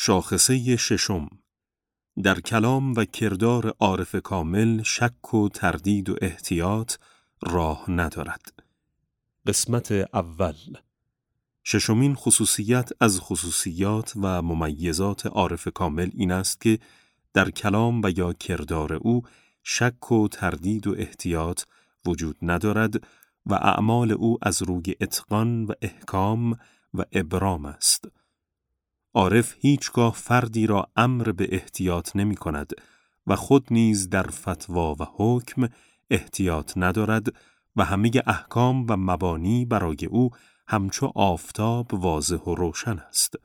شاخصه ششم، در کلام و کردار عارف کامل شک و تردید و احتیاط راه ندارد. قسمت اول. ششمین خصوصیت از خصوصیات و ممیزات عارف کامل این است که در کلام و یا کردار او شک و تردید و احتیاط وجود ندارد و اعمال او از روی اتقان و احکام و ابرام است. عارف هیچگاه فردی را امر به احتیاط نمی کند و خود نیز در فتوا و حکم احتیاط ندارد و همه احکام و مبانی برای او همچو آفتاب واضح و روشن است.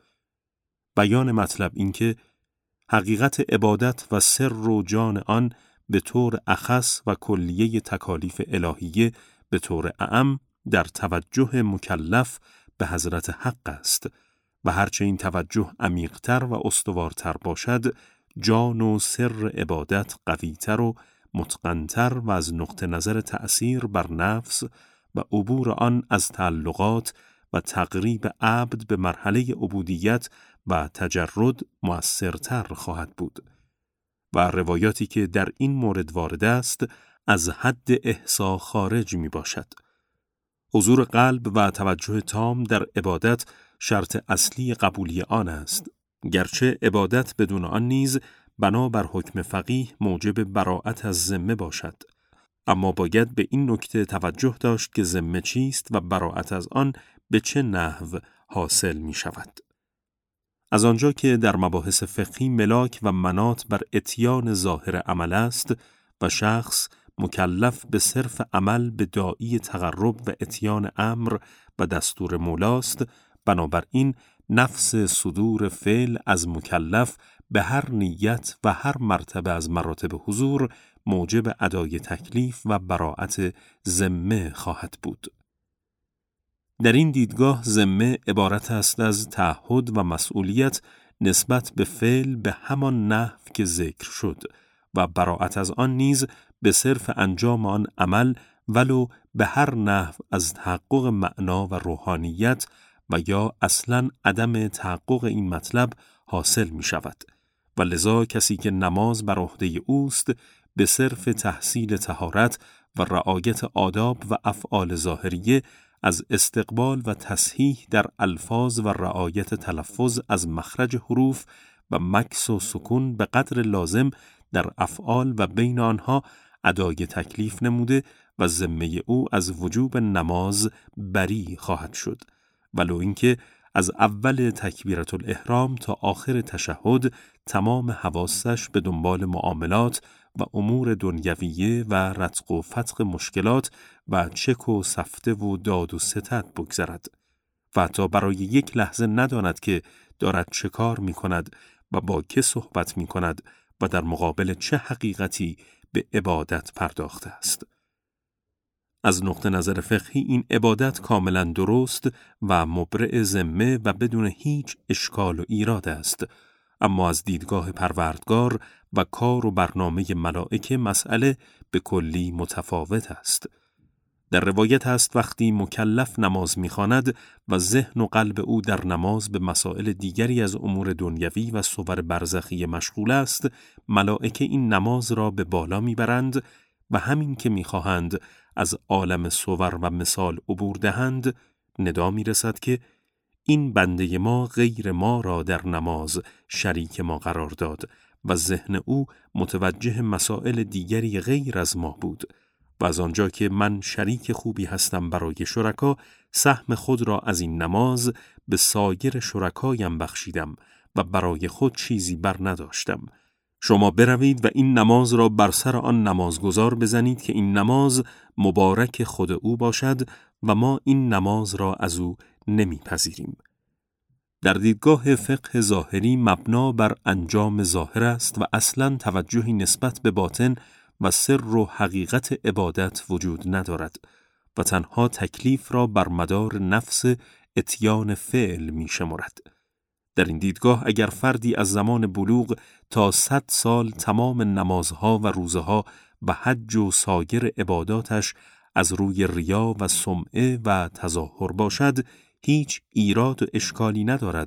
بیان مطلب این که حقیقت عبادت و سر و جان آن به طور اخص و کلیه تکالیف الهیه به طور اعم در توجه مکلف به حضرت حق است و هرچه این توجه عمیق‌تر و استوارتر باشد، جان و سر عبادت قوی‌تر و متقن‌تر و از نقطه نظر تأثیر بر نفس و عبور آن از تعلقات و تقریب عبد به مرحله عبودیت و تجرد مؤثرتر خواهد بود. و روایاتی که در این مورد وارد است از حد احصا خارج می باشد. حضور قلب و توجه تام در عبادت شرط اصلی قبولی آن است، گرچه عبادت بدون آن نیز بنابر حکم فقیه موجب براءت از ذمه باشد، اما باید به این نکته توجه داشت که ذمه چیست و براءت از آن به چه نحو حاصل می شود. از آنجا که در مباحث فقهی ملاک و مناط بر اتیان ظاهر عمل است و شخص مکلف به صرف عمل به داعی تقرب و اتیان امر و دستور مولاست، بنابراین نفس صدور فعل از مکلف به هر نیت و هر مرتبه از مراتب حضور موجب ادای تکلیف و براءت ذمه خواهد بود. در این دیدگاه ذمه عبارت است از تعهد و مسئولیت نسبت به فعل به همان نحو که ذکر شد و براءت از آن نیز به صرف انجام آن عمل ولو به هر نحو از تحقق معنا و روحانیت و یا اصلاً عدم تحقق این مطلب حاصل می شود و لذا کسی که نماز بر عهده اوست به صرف تحصیل طهارت و رعایت آداب و افعال ظاهریه از استقبال و تصحیح در الفاظ و رعایت تلفظ از مخرج حروف و مکث و سکون به قدر لازم در افعال و بین آنها ادای تکلیف نموده و ذمه او از وجوب نماز بری خواهد شد، ولو اینکه از اول تکبیرة الاحرام تا آخر تشهد تمام حواسش به دنبال معاملات و امور دنیویه و رتق و فتق مشکلات و چک و سفته و داد و ستد بگذرد و حتی برای یک لحظه نداند که دارد چه کار می کند و با که صحبت می کند و در مقابل چه حقیقتی به عبادت پرداخته است. از نقطه نظر فقهی این عبادت کاملا درست و مبرئ ذمه و بدون هیچ اشکال و ایراد است، اما از دیدگاه پروردگار و کار و برنامه ملائکه مسئله به کلی متفاوت است. در روایت است وقتی مکلف نماز می‌خواند و ذهن و قلب او در نماز به مسائل دیگری از امور دنیوی و صور برزخی مشغول است، ملائکه این نماز را به بالا می‌برند و همین که می‌خواهند از عالم صور و مثال عبور دهند، ندا می‌رسد که این بنده ما غیر ما را در نماز شریک ما قرار داد و ذهن او متوجه مسائل دیگری غیر از ما بود و از آنجا که من شریک خوبی هستم برای شرکا، سهم خود را از این نماز به سایر شرکایم بخشیدم و برای خود چیزی بر نداشتم. شما بروید و این نماز را بر سر آن نمازگزار بزنید که این نماز مبارک خود او باشد و ما این نماز را از او نمیپذیریم. در دیدگاه فقه ظاهری مبنا بر انجام ظاهر است و اصلاً توجهی نسبت به باطن و سر و حقیقت عبادت وجود ندارد و تنها تکلیف را بر مدار نفس اتیان فعل می شمارد. در این دیدگاه اگر فردی از زمان بلوغ تا 100 سال تمام نمازها و روزها و حج و سایر عباداتش از روی ریا و سمعه و تظاهر باشد، هیچ ایراد و اشکالی ندارد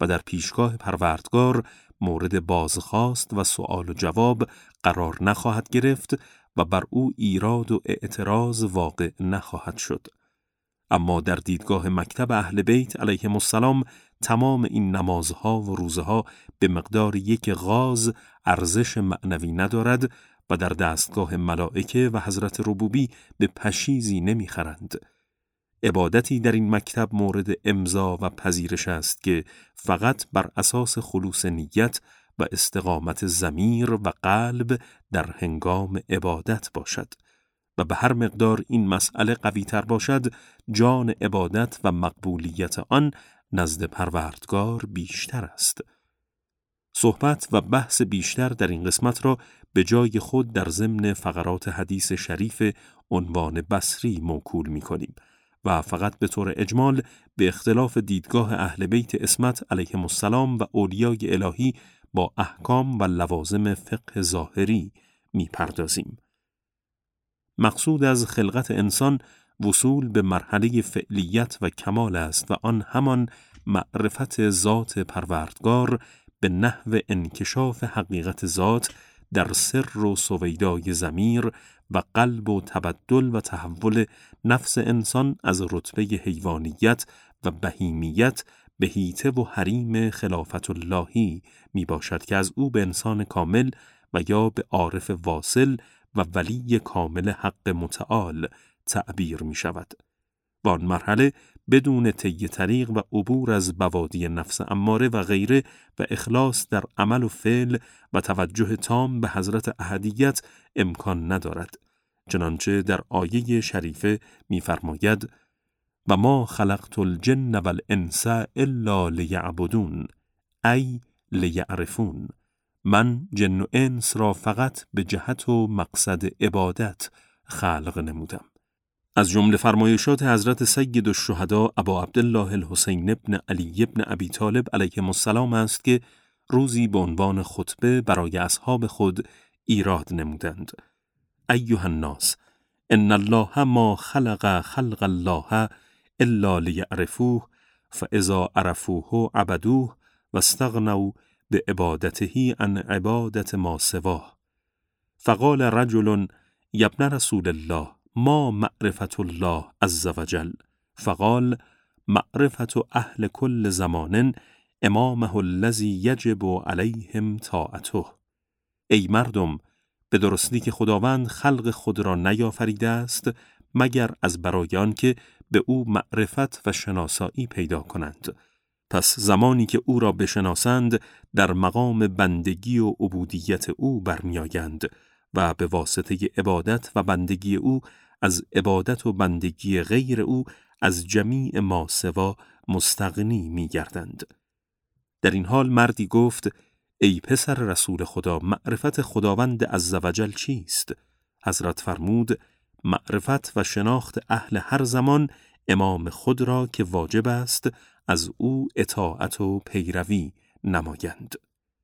و در پیشگاه پروردگار مورد بازخواست و سؤال و جواب قرار نخواهد گرفت و بر او ایراد و اعتراض واقع نخواهد شد. اما در دیدگاه مکتب اهل بیت علیهم السلام تمام این نمازها و روزها به مقدار یک غاز ارزش معنوی ندارد و در دستگاه ملائکه و حضرت ربوبی به پشیزی نمیخرند. عبادتی در این مکتب مورد امضا و پذیرش است که فقط بر اساس خلوص نیت و استقامت ضمیر و قلب در هنگام عبادت باشد و به هر مقدار این مسئله قوی تر باشد جان عبادت و مقبولیت آن نزد پروردگار بیشتر است. صحبت و بحث بیشتر در این قسمت را به جای خود در ضمن فقرات حدیث شریف عنوان بصری موکول می کنیم و فقط به طور اجمال به اختلاف دیدگاه اهل بیت عصمت علیهم السلام و اولیای الهی با احکام و لوازم فقه ظاهری می پردازیم. مقصود از خلقت انسان وصول به مرحله فعلیت و کمال است و آن همان معرفت ذات پروردگار به نحو انکشاف حقیقت ذات در سر و سویدای ضمیر و قلب و تبدل و تحول نفس انسان از رتبه حیوانیت و بهیمیت به حیطه و حریم خلافت اللهی می باشد که از او به انسان کامل و یا به عارف واصل و ولی کامل حق متعال تعبیر می شود. و آن مرحله بدون طی طریق و عبور از بوادی نفس اماره و غیره و اخلاص در عمل و فعل و توجه تام به حضرت احدیت امکان ندارد. چنانچه در آیه شریفه می‌فرماید و ما خلقت الجن والانس الا لیعبدون ای لیعرفون. من جن و انس را فقط به جهت و مقصد عبادت خلق نمودم. از جمله فرمایشات حضرت سید الشهدا ابا عبدالله الحسین ابن علی ابن ابی طالب علیهم السلام است که روزی به عنوان خطبه برای اصحاب خود ایراد نمودند: ایها الناس ان الله ما خلق خلق الله الا لیعرفوه فاذا عرفوه عبدوه واستغنوا بعبادته عن عبادت ما سواه. فقال رجل یا ابن رسول الله ما معرفت الله عز وجل؟ فقال معرفت اهل کل زمان امامه الذی یجب علیهم طاعته. ای مردم، به درستی که خداوند خلق خود را نیافریده است مگر از برای آنکه به او معرفت و شناسایی پیدا کنند. پس زمانی که او را بشناسند در مقام بندگی و عبودیت او برمیآیند و به واسطه عبادت و بندگی او از عبادت و بندگی غیر او از جمیع ما سوا مستغنی می گردند. در این حال مردی گفت: ای پسر رسول خدا، معرفت خداوند عزوجل چیست؟ حضرت فرمود: معرفت و شناخت اهل هر زمان امام خود را که واجب است از او اطاعت و پیروی نمایند.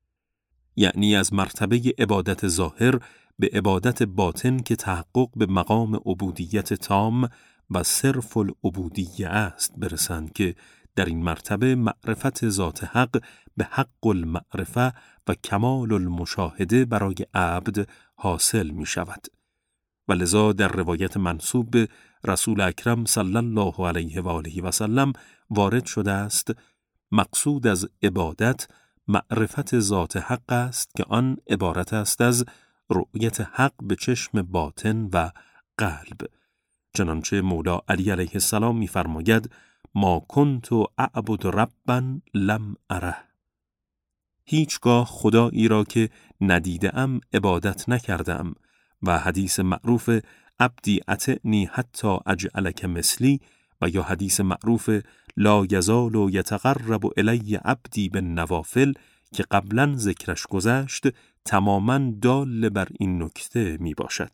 یعنی از مرتبه عبادت ظاهر به عبادت باطن که تحقق به مقام عبودیت تام و صرف العبودیه است برسند که در این مرتبه معرفت ذات حق به حق المعرفه و کمال المشاهده برای عبد حاصل می شود. و لذا در روایت منسوب به رسول اکرم صلی الله علیه و آله و سلم وارد شده است: مقصود از عبادت معرفت ذات حق است که آن عبارت است از رؤیت حق به چشم باطن و قلب. چنانچه مولا علی علیه السلام می‌فرماید: ما کنت اعبد ربا لم اره. هیچگاه خدایی را که ندیدم عبادت نکردم. و حدیث معروف عبدی اطعنی حتی اجعلک مثلی و یا حدیث معروف لا یزال یتقرب الی عبدی بالنوافل که قبلا ذکرش گذشت تماماً دال بر این نکته می باشد.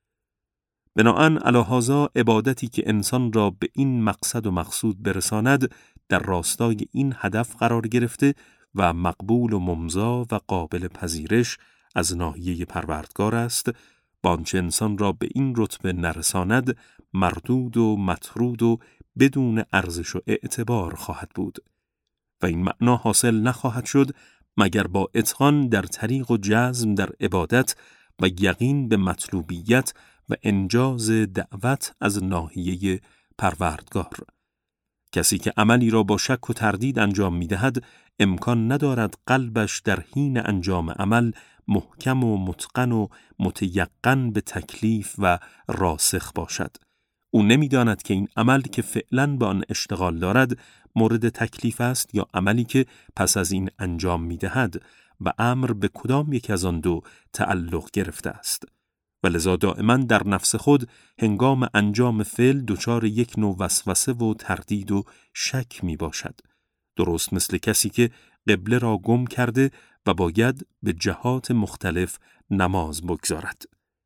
بناهن علی هذا عبادتی که انسان را به این مقصد و مقصود برساند در راستای این هدف قرار گرفته و مقبول و ممضا و قابل پذیرش از ناحیه پروردگار است، وآنچه انسان را به این رتبه نرساند مردود و مطرود و بدون ارزش و اعتبار خواهد بود. و این معنا حاصل نخواهد شد مگر با اتقان در طریق و جزم در عبادت و یقین به مطلوبیت و انجاز دعوت از ناحیه پروردگار. کسی که عملی را با شک و تردید انجام می‌دهد، امکان ندارد قلبش در حین انجام عمل محکم و متقن و متیقن به تکلیف و راسخ باشد. او نمی‌داند که این عمل که فعلاً به آن اشتغال دارد مورد تکلیف است یا عملی که پس از این انجام می‌دهد و امر به کدام یک از آن دو تعلق گرفته است. و لذا دائما در نفس خود هنگام انجام فعل دچار یک نوع وسوسه و تردید و شک می باشد. درست مثل کسی که قبله را گم کرده و باید به جهات مختلف نماز بگذارد.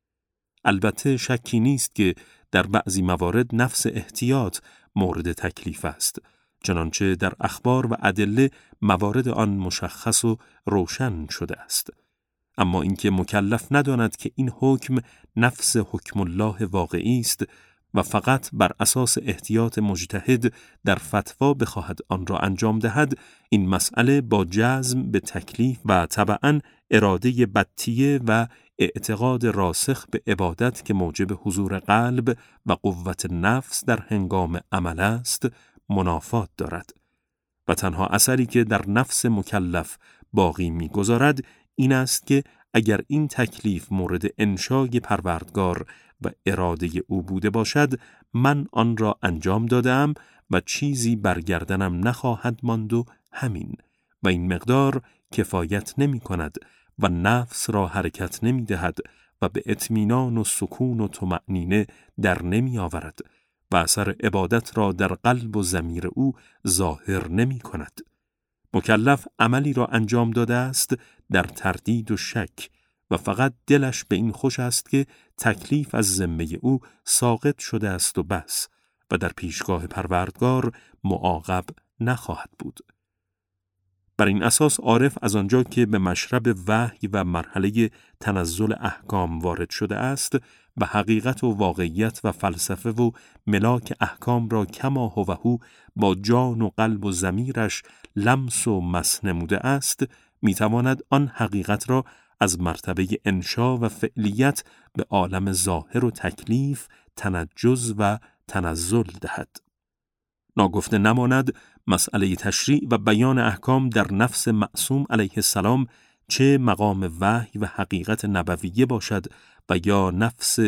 البته شکی نیست که در بعضی موارد نفس احتیاط مورد تکلیف است، چنانچه در اخبار و ادله موارد آن مشخص و روشن شده است. اما اینکه مکلف نداند که این حکم نفس حکم الله واقعی است و فقط بر اساس احتیاط مجتهد در فتوا بخواهد آن را انجام دهد، این مسئله با جزم به تکلیف و طبعاً اراده بطیه و اعتقاد راسخ به عبادت که موجب حضور قلب و قوت نفس در هنگام عمل است منافات دارد. و تنها اثری که در نفس مکلف باقی می‌گذارد این است که اگر این تکلیف مورد انشای پروردگار و اراده او بوده باشد، من آن را انجام دادم و چیزی برگردنم نخواهد ماند و همین. و این مقدار کفایت نمی کند و نفس را حرکت نمی دهد و به اطمینان و سکون و طمأنینه در نمی آورد و اثر عبادت را در قلب و ضمیر او ظاهر نمی کند. مکلف عملی را انجام داده است در تردید و شک و فقط دلش به این خوش است که تکلیف از ذمه او ساقط شده است و بس و در پیشگاه پروردگار معاقب نخواهد بود. بر این اساس عارف از آنجا که به مشرب وحی و مرحله تنزل احکام وارد شده است و حقیقت و واقعیت و فلسفه و ملاک احکام را کما هو با جان و قلب و ضمیرش لمس و مس نموده است، میتواند آن حقیقت را از مرتبه انشا و فعلیت به عالم ظاهر و تکلیف تنجز و تنزل دهد. ناگفته نماند مسئله تشریع و بیان احکام در نفس معصوم علیه السلام، چه مقام وحی و حقیقت نبویه باشد و یا نفس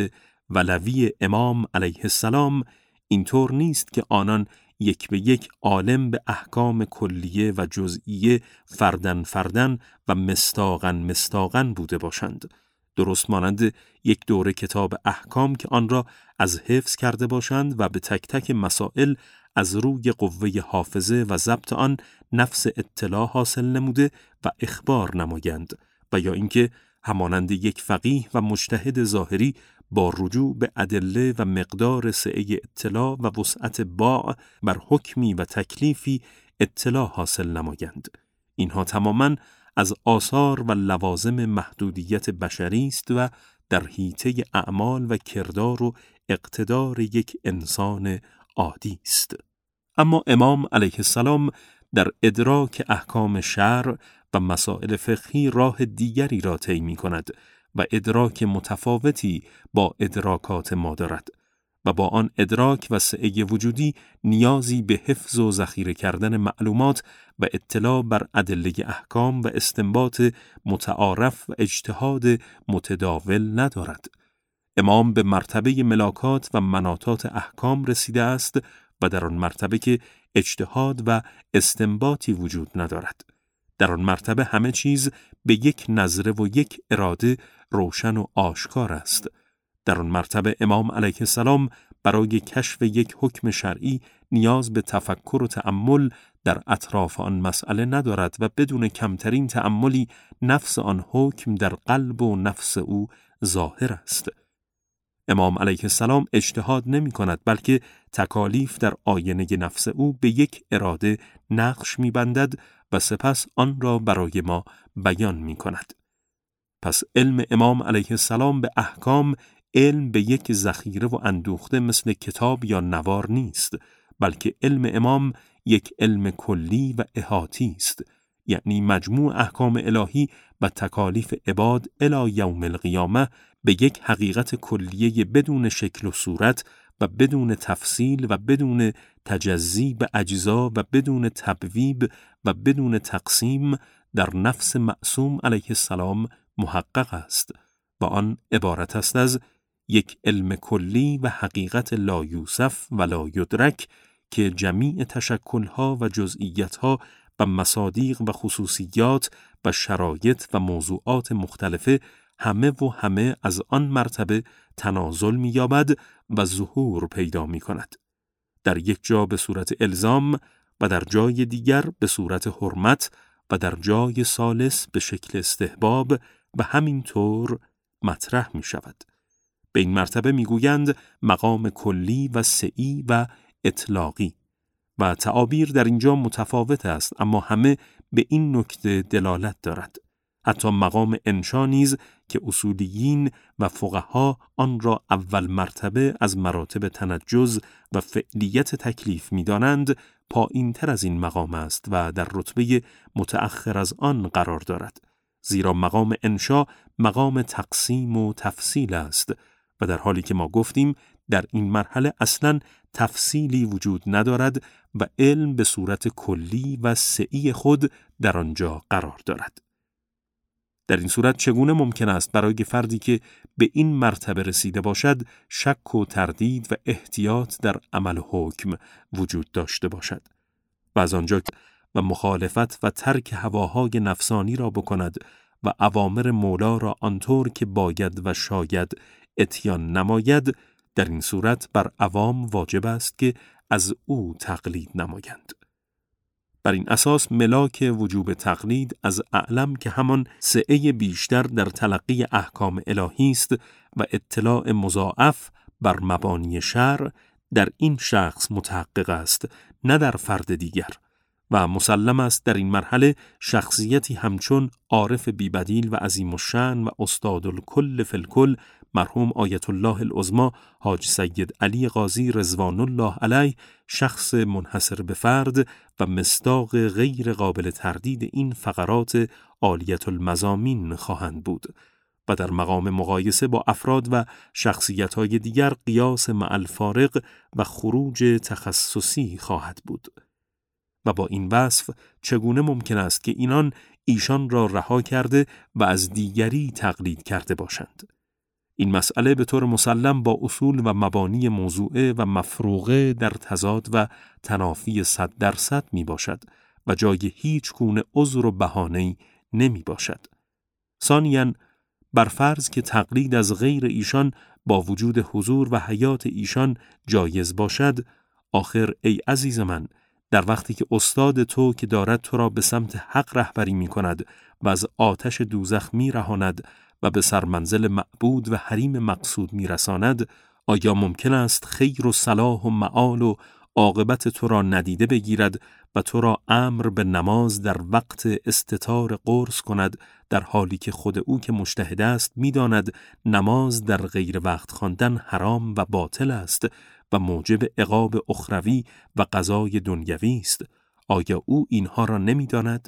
ولوی امام علیه السلام، اینطور نیست که آنان یک به یک عالم به احکام کلیه و جزئیه فردن فردن و مصداقن مصداقن بوده باشند. درست مانند یک دوره کتاب احکام که آن را از حفظ کرده باشند و به تک تک مسائل از روی قوه حافظه و ضبط آن نفس اطلاع حاصل نموده و اخبار نمایند، و یا اینکه همانند یک فقیه و مجتهد ظاهری با رجوع به ادله و مقدار سعه اطلاع و وسعت باع بر حکمی و تکلیفی اطلاع حاصل نمایند. اینها تماماً از آثار و لوازم محدودیت بشری است و در حیطه اعمال و کردار و اقتدار یک انسان عادی است. اما امام علیه السلام در ادراک احکام شرع و مسائل فقهی راه دیگری را طی می‌کند و ادراک متفاوتی با ادراکات ما دارد و با آن ادراک و سعه وجودی نیازی به حفظ و ذخیره کردن معلومات و اطلاع بر ادله احکام و استنباط متعارف و اجتهاد متداول ندارد. امام به مرتبه ملاکات و مناطات احکام رسیده است و در آن مرتبه که اجتهاد و استنباطی وجود ندارد. در آن مرتبه همه چیز به یک نظره و یک اراده روشن و آشکار است. در آن مرتبه امام علیه السلام برای کشف یک حکم شرعی نیاز به تفکر و تأمل در اطراف آن مسئله ندارد و بدون کمترین تأملی نفس آن حکم در قلب و نفس او ظاهر است. امام علیه السلام اجتهاد نمی کند، بلکه تکالیف در آینه نفس او به یک اراده نقش می بندد و سپس آن را برای ما بیان می کند. پس علم امام علیه السلام به احکام علم به یک ذخیره و اندوخته مثل کتاب یا نوار نیست، بلکه علم امام یک علم کلی و احاطی است، یعنی مجموع احکام الهی و تکالیف عباد الی یوم القیامه به یک حقیقت کلیه بدون شکل و صورت و بدون تفصیل و بدون تجزی به اجزا و بدون تبویب و بدون تقسیم در نفس معصوم علیه السلام محقق است و آن عبارت است از یک علم کلی و حقیقت لا یوصف و لا یدرک که جمیع تشکلها و جزئیاتها و مصادیق و خصوصیات و شرایط و موضوعات مختلفه همه از آن مرتبه تنازل می‌یابد و ظهور پیدا می‌کند. در یک جا به صورت الزام و در جای دیگر به صورت حرمت و در جای ثالث به شکل استحباب و همینطور مطرح می‌شود. به این مرتبه می‌گویند مقام کلی و سعی و اطلاقی و تعابیر در اینجا متفاوت است، اما همه به این نکته دلالت دارد. حتی مقام انشا نیز که اصولیین و فقها آن را اول مرتبه از مراتب تنجز و فعلیت تکلیف می‌دانند، پایین‌تر از این مقام است و در رتبه متأخر از آن قرار دارد، زیرا مقام انشا مقام تقسیم و تفصیل است و در حالی که ما گفتیم در این مرحله اصلاً تفصیلی وجود ندارد و علم به صورت کلی و سعی خود در آنجا قرار دارد. در این صورت چگونه ممکن است برای فردی که به این مرتبه رسیده باشد شک و تردید و احتیاط در عمل حکم وجود داشته باشد و از آنجا و مخالفت و ترک هواهای نفسانی را بکند و اوامر مولا را آنطور که باید و شاید اتیان نماید؟ در این صورت بر عوام واجب است که از او تقلید نمایند. بر این اساس ملاک وجوب تقلید از اعلم که همان سعی بیشتر در تلقی احکام الهی است و اطلاع مضاعف بر مبانی شرع در این شخص متحقق است، نه در فرد دیگر، و مسلم است در این مرحله شخصیتی همچون عارف بی‌بدیل و عظیم الشأن و استاد الکل فی الکل مرحوم آیت الله العظمی حاج سید علی قاضی رضوان الله علیه شخص منحصر به فرد و مصداق غیر قابل تردید این فقرات عالیت المضامین خواهند بود و در مقام مقایسه با افراد و شخصیت‌های دیگر قیاس مع الفارق و خروج تخصصی خواهد بود. و با این وصف چگونه ممکن است که اینان ایشان را رها کرده و از دیگری تقلید کرده باشند؟ این مسئله به طور مسلم با اصول و مبانی موضوعه و مفروغه در تضاد و تنافی 100% می باشد و جای هیچ گونه عذر و بهانه‌ای نمی باشد. ثانیاً بر فرض که تقلید از غیر ایشان با وجود حضور و حیات ایشان جایز باشد، آخر ای عزیز من، در وقتی که استاد تو که دارد تو را به سمت حق رهبری می کند و از آتش دوزخ می رهاند و به سرمنزل معبود و حریم مقصود می رساند، آیا ممکن است خیر و صلاح و معال و عاقبت تو را ندیده بگیرد و تو را امر به نماز در وقت استتار قرص کند، در حالی که خود او که مجتهد است می داند نماز در غیر وقت خواندن حرام و باطل است و موجب عقاب اخروی و قضای دنیوی است؟ آیا او اینها را نمی داند؟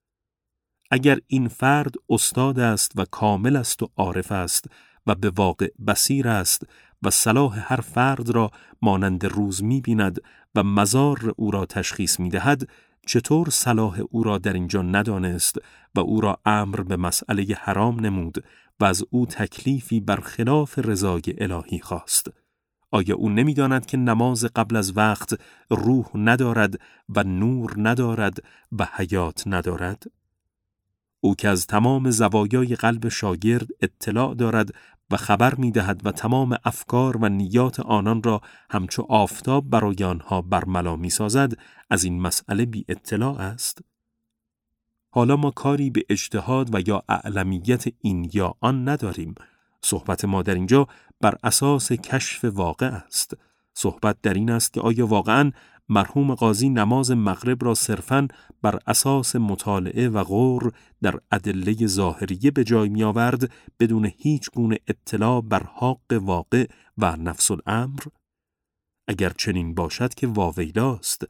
اگر این فرد استاد است و کامل است و عارف است و به واقع بصیر است و صلاح هر فرد را مانند روز می بیند و مضار او را تشخیص می دهد، چطور صلاح او را در اینجا ندانست و او را امر به مسئله حرام نمود و از او تکلیفی برخلاف رضای الهی خواست؟ آیا او نمی داند که نماز قبل از وقت روح ندارد و نور ندارد و حیات ندارد؟ او که از تمام زوایای قلب شاگرد اطلاع دارد و خبر می دهد و تمام افکار و نیات آنان را همچو آفتاب برای آنها برملا می سازد، از این مسئله بی اطلاع است؟ حالا ما کاری به اجتهاد و یا اعلمیت این یا آن نداریم. صحبت ما در اینجا بر اساس کشف واقع است. صحبت در این است که آیا واقعاً مرحوم قاضی نماز مغرب را صرفاً بر اساس مطالعه و غور در ادله ظاهریه به جای می آورد بدون هیچ گونه اطلاع بر حق واقع و نفس الامر؟ اگر چنین باشد که واویلاست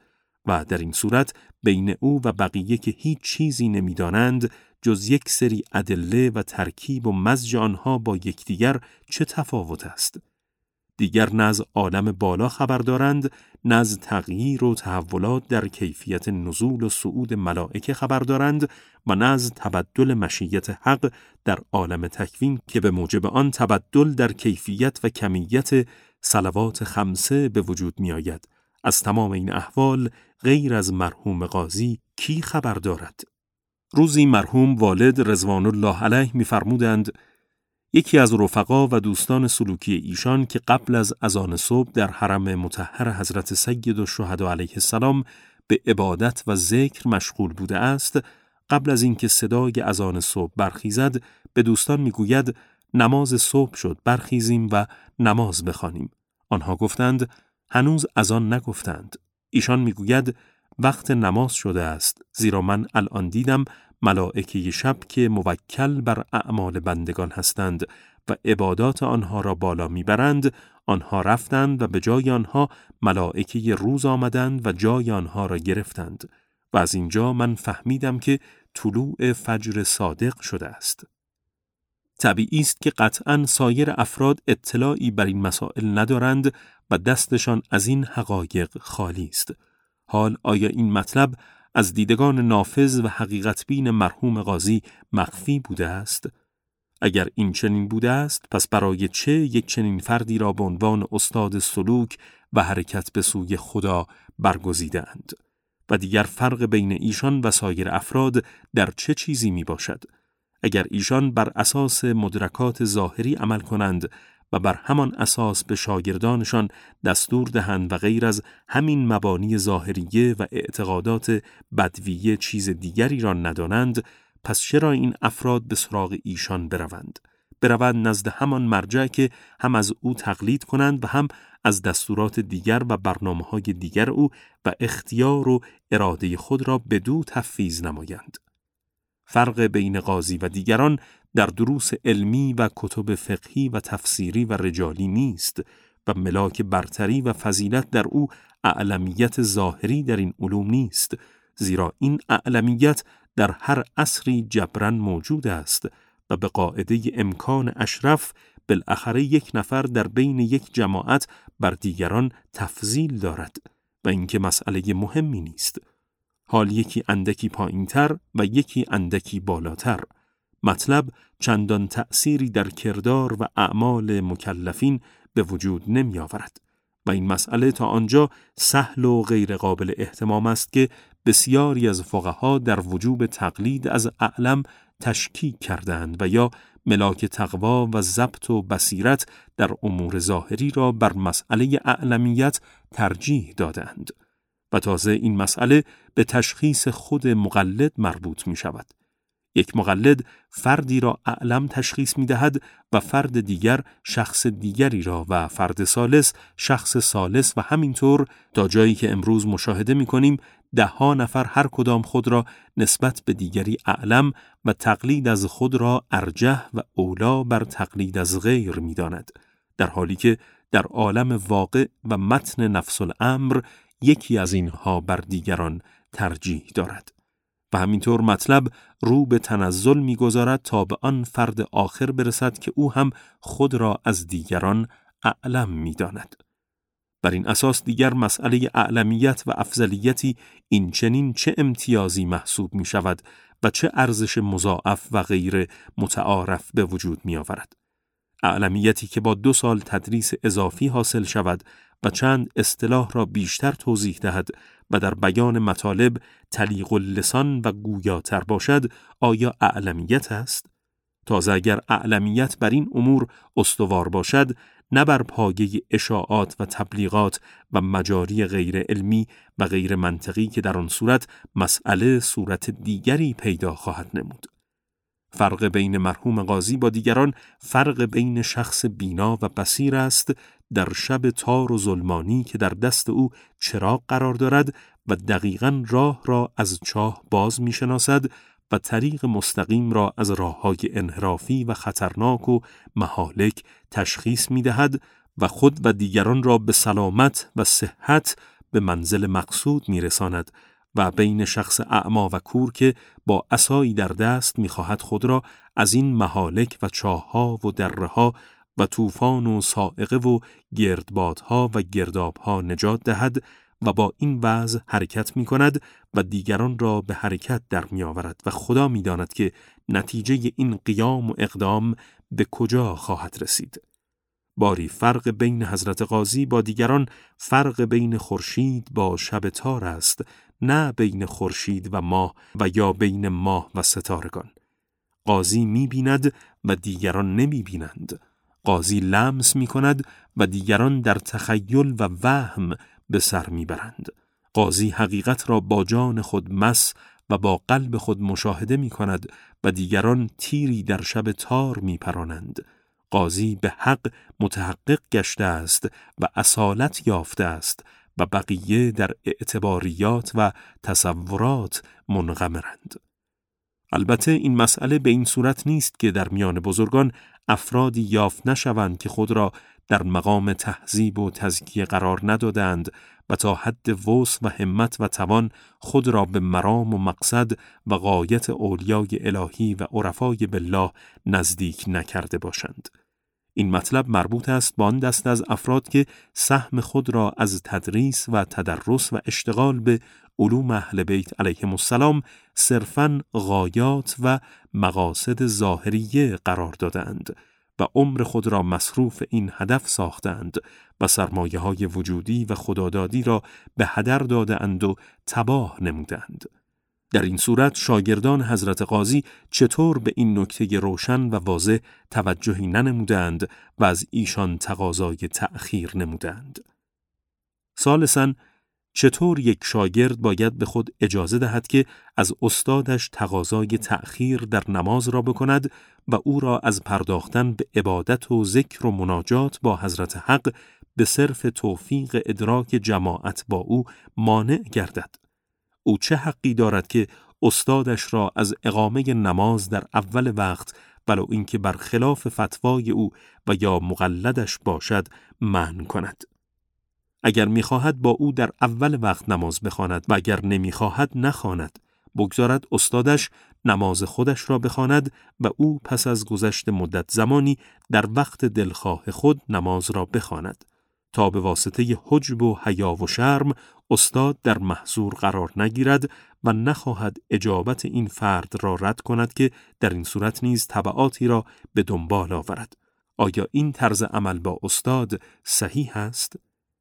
و در این صورت بین او و بقیه که هیچ چیزی نمی‌دانند جز یک سری ادله و ترکیب و مزج آنها با یکدیگر چه تفاوت است؟ دیگر نه از عالم بالا خبر دارند، نه از تغییر و تحولات در کیفیت نزول و صعود ملائکه خبر دارند و نه از تبدل مشیت حق در عالم تکوین که به موجب آن تبدل در کیفیت و کمیت صلوات خمسه به وجود می آید. از تمام این احوال غیر از مرحوم قاضی کی خبر دارد؟ روزی مرحوم والد رضوان الله علیه می‌فرمودند یکی از رفقا و دوستان سلوکی ایشان که قبل از اذان صبح در حرم مطهر حضرت سید الشهدا علیه السلام به عبادت و ذکر مشغول بوده است، قبل از اینکه صدای اذان صبح برخیزد به دوستان میگوید نماز صبح شد، برخیزیم و نماز بخوانیم. آنها گفتند هنوز اذان نگفتند. ایشان میگوید وقت نماز شده است، زیرا من الان دیدم ملائکه شب که موکل بر اعمال بندگان هستند و عبادات آنها را بالا میبرند، آنها رفتند و به جای آنها ملائکه روز آمدند و جای آنها را گرفتند و از اینجا من فهمیدم که طلوع فجر صادق شده است. طبیعی است که قطعاً سایر افراد اطلاعی بر این مسائل ندارند و دستشان از این حقایق خالی است. حال آیا این مطلب از دیدگان نافذ و حقیقت بین مرحوم قاضی مخفی بوده است؟ اگر این چنین بوده است، پس برای چه یک چنین فردی را به عنوان استاد سلوک و حرکت به سوی خدا برگزیدند؟ و دیگر فرق بین ایشان و سایر افراد در چه چیزی می باشد؟ اگر ایشان بر اساس مدرکات ظاهری عمل کنند و بر همان اساس به شاگردانشان دستور دهند و غیر از همین مبانی ظاهریه و اعتقادات بدویه چیز دیگری را ندانند، پس چرا این افراد به سراغ ایشان بروند نزد همان مرجع که هم از او تقلید کنند و هم از دستورات دیگر و برنامه‌های دیگر او و اختیار و اراده خود را بدو تفویض نمایند؟ فرق بین قاضی و دیگران در دروس علمی و کتب فقهی و تفسیری و رجالی نیست و ملاک برتری و فضیلت در او اعلمیت ظاهری در این علوم نیست، زیرا این اعلمیت در هر عصری جبران موجود است و به قاعده امکان اشرف بالاخره یک نفر در بین یک جماعت بر دیگران تفضیل دارد و اینکه مسئله مهمی نیست. حال یکی اندکی پایین‌تر و یکی اندکی بالاتر، مطلب چندان تأثیری در کردار و اعمال مکلفین به وجود نمی آورد و این مسئله تا آنجا سهل و غیر قابل اهتمام است که بسیاری از فقها در وجوب تقلید از اعلم تشکیک کردند و یا ملاک تقوا و ضبط و بصیرت در امور ظاهری را بر مسئله اعلمیت ترجیح دادند و تازه این مسئله به تشخیص خود مقلد مربوط می شود. یک مقلد فردی را اعلم تشخیص می دهد و فرد دیگر شخص دیگری را و فرد ثالث شخص ثالث و همینطور تا جایی که امروز مشاهده می کنیم 10 نفر هر کدام خود را نسبت به دیگری اعلم و تقلید از خود را ارجح و اولا بر تقلید از غیر می داند، در حالی که در عالم واقع و متن نفس الامر یکی از اینها بر دیگران ترجیح دارد و همینطور مطلب رو به تنزل می‌گذارد تا به آن فرد آخر برسد که او هم خود را از دیگران اعلم می‌داند. بر این اساس دیگر مسئله اعلمیت و افضلیتی این چنین چه امتیازی محسوب می‌شود و چه ارزش مضاعف و غیر متعارف به وجود می‌آورد. اعلمیتی که با 2 سال تدریس اضافی حاصل شود و چند اصطلاح را بیشتر توضیح دهد و در بیان مطالب تلیق اللسان و گویاتر باشد، آیا اعلمیت است؟ تازه اگر اعلمیت بر این امور استوار باشد، نه بر پایه اشاعات و تبلیغات و مجاری غیر علمی و غیر منطقی که در آن صورت مسئله صورت دیگری پیدا خواهد نمود. فرق بین مرحوم قاضی با دیگران فرق بین شخص بینا و بصیر است در شب تار و ظلمانی که در دست او چراغ قرار دارد و دقیقاً راه را از چاه باز می‌شناسد و طریق مستقیم را از راه‌های انحرافی و خطرناک و مهالک تشخیص می‌دهد و خود و دیگران را به سلامت و صحت به منزل مقصود می‌رساند و بین شخص اعما و کور که با عصایی در دست می‌خواهد خود را از این مهالک و چاه‌ها و دره‌ها و طوفان و صاعقه و گردبادها و گردابها نجات دهد و با این وضع حرکت می‌کند و دیگران را به حرکت در می‌آورد و خدا می‌داند که نتیجه این قیام و اقدام به کجا خواهد رسید. باری فرق بین حضرت قاضی با دیگران فرق بین خورشید با شب تار است، نه بین خورشید و ماه و یا بین ماه و ستارگان. قاضی می‌بیند و دیگران نمی‌بینند. قاضی لمس می‌کند و دیگران در تخیل و وهم به سر می‌برند. قاضی حقیقت را با جان خود مس و با قلب خود مشاهده می‌کند و دیگران تیری در شب تار می‌پرانند. قاضی به حق متحقق گشته است و اصالت یافته است و بقیه در اعتباریات و تصورات منغمرند. البته این مسئله به این صورت نیست که در میان بزرگان افرادی یافت نشوند که خود را در مقام تهذیب و تزکیه قرار ندادند و تا حد وسع و همت و توان خود را به مرام و مقصد و غایت اولیای الهی و عرفای بالله نزدیک نکرده باشند. این مطلب مربوط است با آن دست از افراد که سهم خود را از تدریس و تدرس و اشتغال به علوم اهل بیت علیهم السلام صرفاً غایات و مقاصد ظاهریه قرار دادند و عمر خود را مصروف این هدف ساختند و سرمایه‌های وجودی و خدادادی را به هدر دادند و تباه نمودند. در این صورت شاگردان حضرت قاضی چطور به این نکته روشن و واضح توجهی ننمودند و از ایشان تقاضای تأخیر نمودند؟ ثالثاً، چطور یک شاگرد باید به خود اجازه دهد که از استادش تقاضای تأخیر در نماز را بکند و او را از پرداختن به عبادت و ذکر و مناجات با حضرت حق به صرف توفیق ادراک جماعت با او مانع گردد؟ او چه حقی دارد که استادش را از اقامه نماز در اول وقت ولو اینکه بر خلاف فتوای او و یا مقلدش باشد منع کند؟ اگر می‌خواهد با او در اول وقت نماز بخواند و اگر نمی‌خواهد نخواند، بگذارد استادش نماز خودش را بخواند و او پس از گذشت مدت زمانی در وقت دلخواه خود نماز را بخواند تا به واسطه حجب و حیا و شرم استاد در محظور قرار نگیرد و نخواهد اجابت این فرد را رد کند که در این صورت نیز تبعاتی را به دنبال آورد. آیا این طرز عمل با استاد صحیح است؟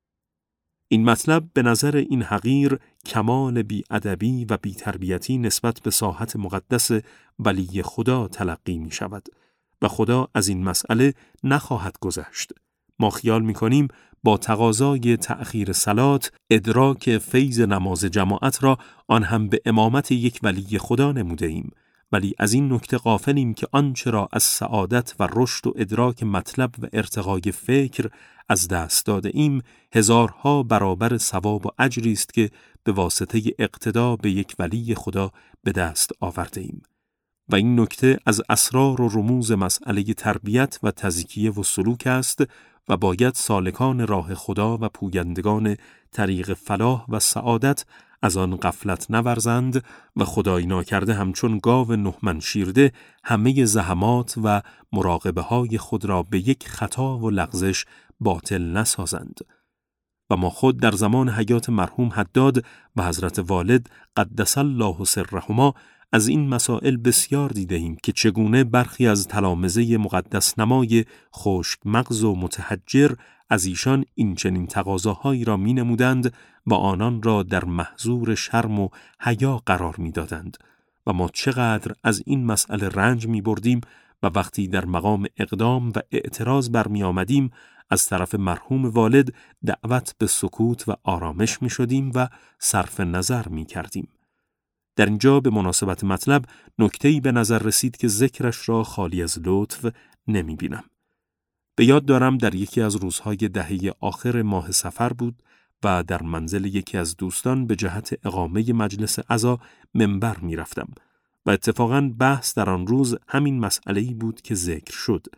این مطلب به نظر این حقیر کمال بی‌ادبی و بی‌تربیتی نسبت به ساحت مقدس ولی خدا تلقی می شود و خدا از این مسئله نخواهد گذشت. ما خیال می کنیم با تقاضای تأخیر صلات ادراک فیض نماز جماعت را آن هم به امامت یک ولی خدا نموده ایم، ولی از این نکته غافلیم که آنچه را از سعادت و رشد و ادراک مطلب و ارتقای فکر از دست داده ایم هزارها برابر ثواب و اجری است که به واسطه اقتدا به یک ولی خدا به دست آورده ایم. و این نکته از اسرار و رموز مسئله تربیت و تزکیه و سلوک است و باید سالکان راه خدا و پویندگان طریق فلاح و سعادت از آن غفلت نورزند و خدای ناکرده همچون گاو نهمن شیرده همه زحمات و مراقبه های خود را به یک خطا و لغزش باطل نسازند. و ما خود در زمان حیات مرحوم حداد و حضرت والد قدس الله سرهما از این مسائل بسیار دیده‌ایم که چگونه برخی از تلامذه مقدس نمای خشک مغز و متحجر از ایشان این چنین تقاضاهایی را می نمودند و آنان را در محظور شرم و حیا قرار می دادند و ما چقدر از این مسئله رنج می بردیم و وقتی در مقام اقدام و اعتراض برمی آمدیم از طرف مرحوم والد دعوت به سکوت و آرامش می شدیم و صرف نظر می کردیم. در اینجا به مناسبت مطلب نکته‌ای به نظر رسید که ذکرش را خالی از لطف نمی بینم. به یاد دارم در یکی از روزهای دهه آخر ماه صفر بود و در منزل یکی از دوستان به جهت اقامه مجلس عزا منبر می رفتم و اتفاقاً بحث در آن روز همین مسئله‌ای بود که ذکر شد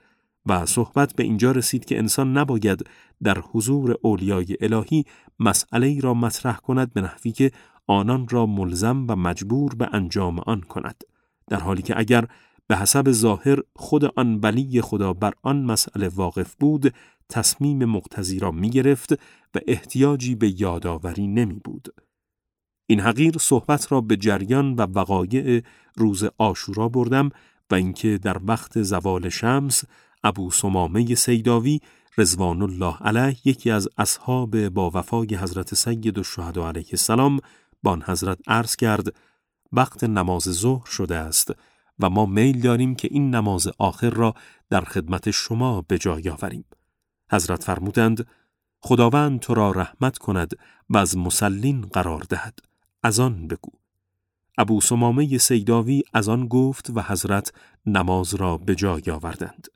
و صحبت به اینجا رسید که انسان نباید در حضور اولیای الهی مسئله‌ای را مطرح کند به نحوی که آنان را ملزم و مجبور به انجام آن کند، در حالی که اگر به حسب ظاهر خود آن ولی خدا بر آن مسئله واقف بود، تصمیم مقتضی را می گرفت و احتیاجی به یادآوری نمی بود. این حقیر صحبت را به جریان و وقایع روز عاشورا بردم و اینکه در وقت زوال شمس ابو ثمامه سیداوی رضوان الله علیه، یکی از اصحاب با وفای حضرت سید الشهدا علیه السلام، با آن حضرت عرض کرد وقت نماز ظهر شده است و ما میل داریم که این نماز آخر را در خدمت شما به جای آوریم. حضرت فرمودند خداوند تو را رحمت کند و از مسلین قرار دهد، از آن بگو. ابو ثمامه سیداوی از آن گفت و حضرت نماز را به جای آوردند.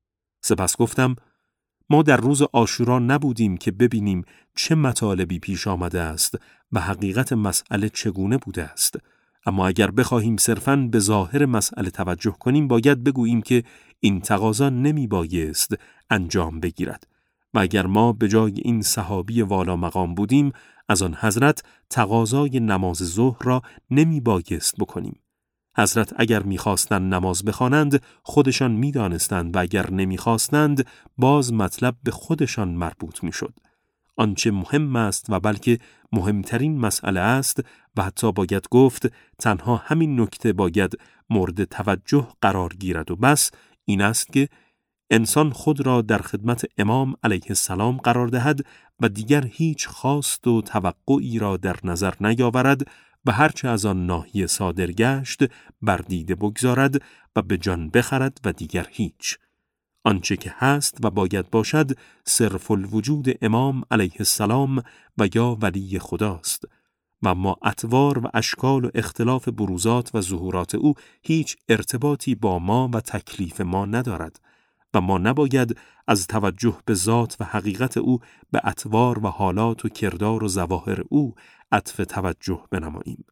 سپس گفتم ما در روز عاشورا نبودیم که ببینیم چه مطالبی پیش آمده است و حقیقت مسئله چگونه بوده است، اما اگر بخواهیم صرفاً به ظاهر مسئله توجه کنیم باید بگوییم که این تقاضا نمی بایست انجام بگیرد و اگر ما به جای این صحابی والا مقام بودیم از آن حضرت تقاضای نماز ظهر را نمی بایست بکنیم. حضرت اگر می‌خواستند نماز بخوانند خودشان می‌دانستند و اگر نمی‌خواستند باز مطلب به خودشان مربوط می‌شد. آنچه مهم است و بلکه مهمترین مسئله است و حتی باید گفت تنها همین نکته باید مورد توجه قرار گیرد و بس، این است که انسان خود را در خدمت امام علیه السلام قرار دهد و دیگر هیچ خواست و توقعی را در نظر نیاورد و هرچه از آن ناحیه صادر گشت بر دیده بگذارد و به جان بخرد و دیگر هیچ. آنچه که هست و باید باشد صرف الوجود امام علیه السلام و یا ولی خداست و اما اطوار و اشکال و اختلاف بروزات و ظهورات او هیچ ارتباطی با ما و تکلیف ما ندارد و ما نباید از توجه به ذات و حقیقت او به اطوار و حالات و کردار و ظواهر او عطف توجه بنماییم.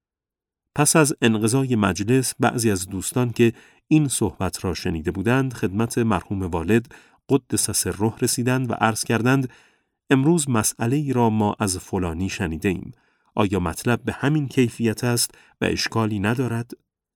پس از انقضای مجلس بعضی از دوستان که این صحبت را شنیده بودند خدمت مرحوم والد قدس سره رسیدند و عرض کردند امروز مسئله‌ای را ما از فلانی شنیده ایم. آیا مطلب به همین کیفیت است و اشکالی ندارد؟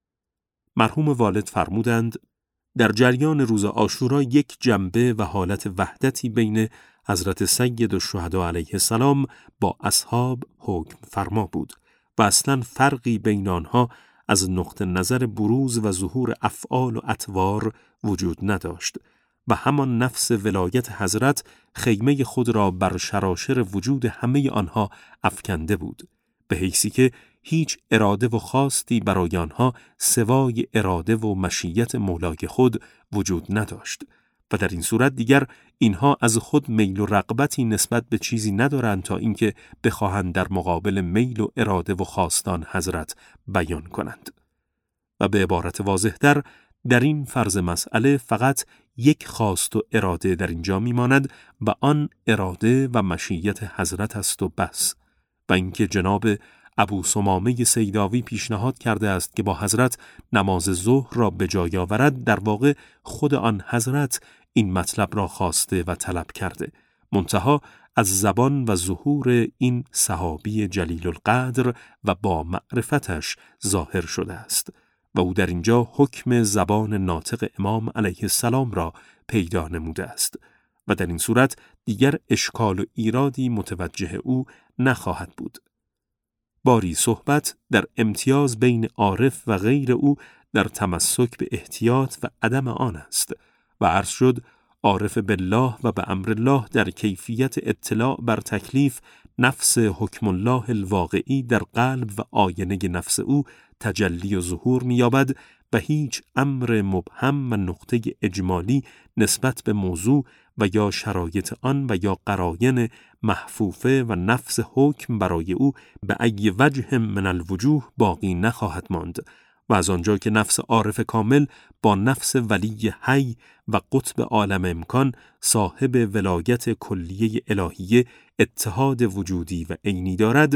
مرحوم والد فرمودند در جریان روز عاشورا یک جنبه و حالت وحدتی بین حضرت سید الشهدا علیه السلام با اصحاب حکم فرما بود و اصلاً فرقی بین آنها از نقطه نظر بروز و ظهور افعال و اطوار وجود نداشت و همان نفس ولایت حضرت خیمه خود را بر شراشر وجود همه آنها افکنده بود، به حیثی که هیچ اراده و خواستی برای آنها سوای اراده و مشیت مولای خود وجود نداشت و در این صورت دیگر اینها از خود میل و رغبتی نسبت به چیزی ندارند تا اینکه بخواهند در مقابل میل و اراده و خواستان حضرت بیان کنند. و به عبارت واضح‌تر در این فرض مسئله فقط یک خواست و اراده در اینجا میماند و آن اراده و مشیت حضرت است و بس، و اینکه جناب ابو ثمامه سیداوی پیشنهاد کرده است که با حضرت نماز ظهر را به جای آورد، در واقع خود آن حضرت این مطلب را خواسته و طلب کرده، منتها از زبان و ظهور این صحابی جلیل القدر و با معرفتش ظاهر شده است و او در اینجا حکم زبان ناطق امام علیه السلام را پیدا نموده است و در این صورت دیگر اشکال و ایرادی متوجه او نخواهد بود. باری صحبت در امتیاز بین عارف و غیر او در تمسک به احتیاط و عدم آن است و عرض شد عارف بالله و به امر الله در کیفیت اطلاع بر تکلیف نفس حکم الله الواقعی در قلب و آینه نفس او تجلی و ظهور می‌یابد و هیچ امر مبهم و نقطه اجمالی نسبت به موضوع و یا شرایط آن و یا قراین محفوفه و نفس حکم برای او به ای وجه من الوجوه باقی نخواهد ماند و از آنجا که نفس عارف کامل با نفس ولی حی و قطب عالم امکان صاحب ولایت کلیه الهیه اتحاد وجودی و عینی دارد،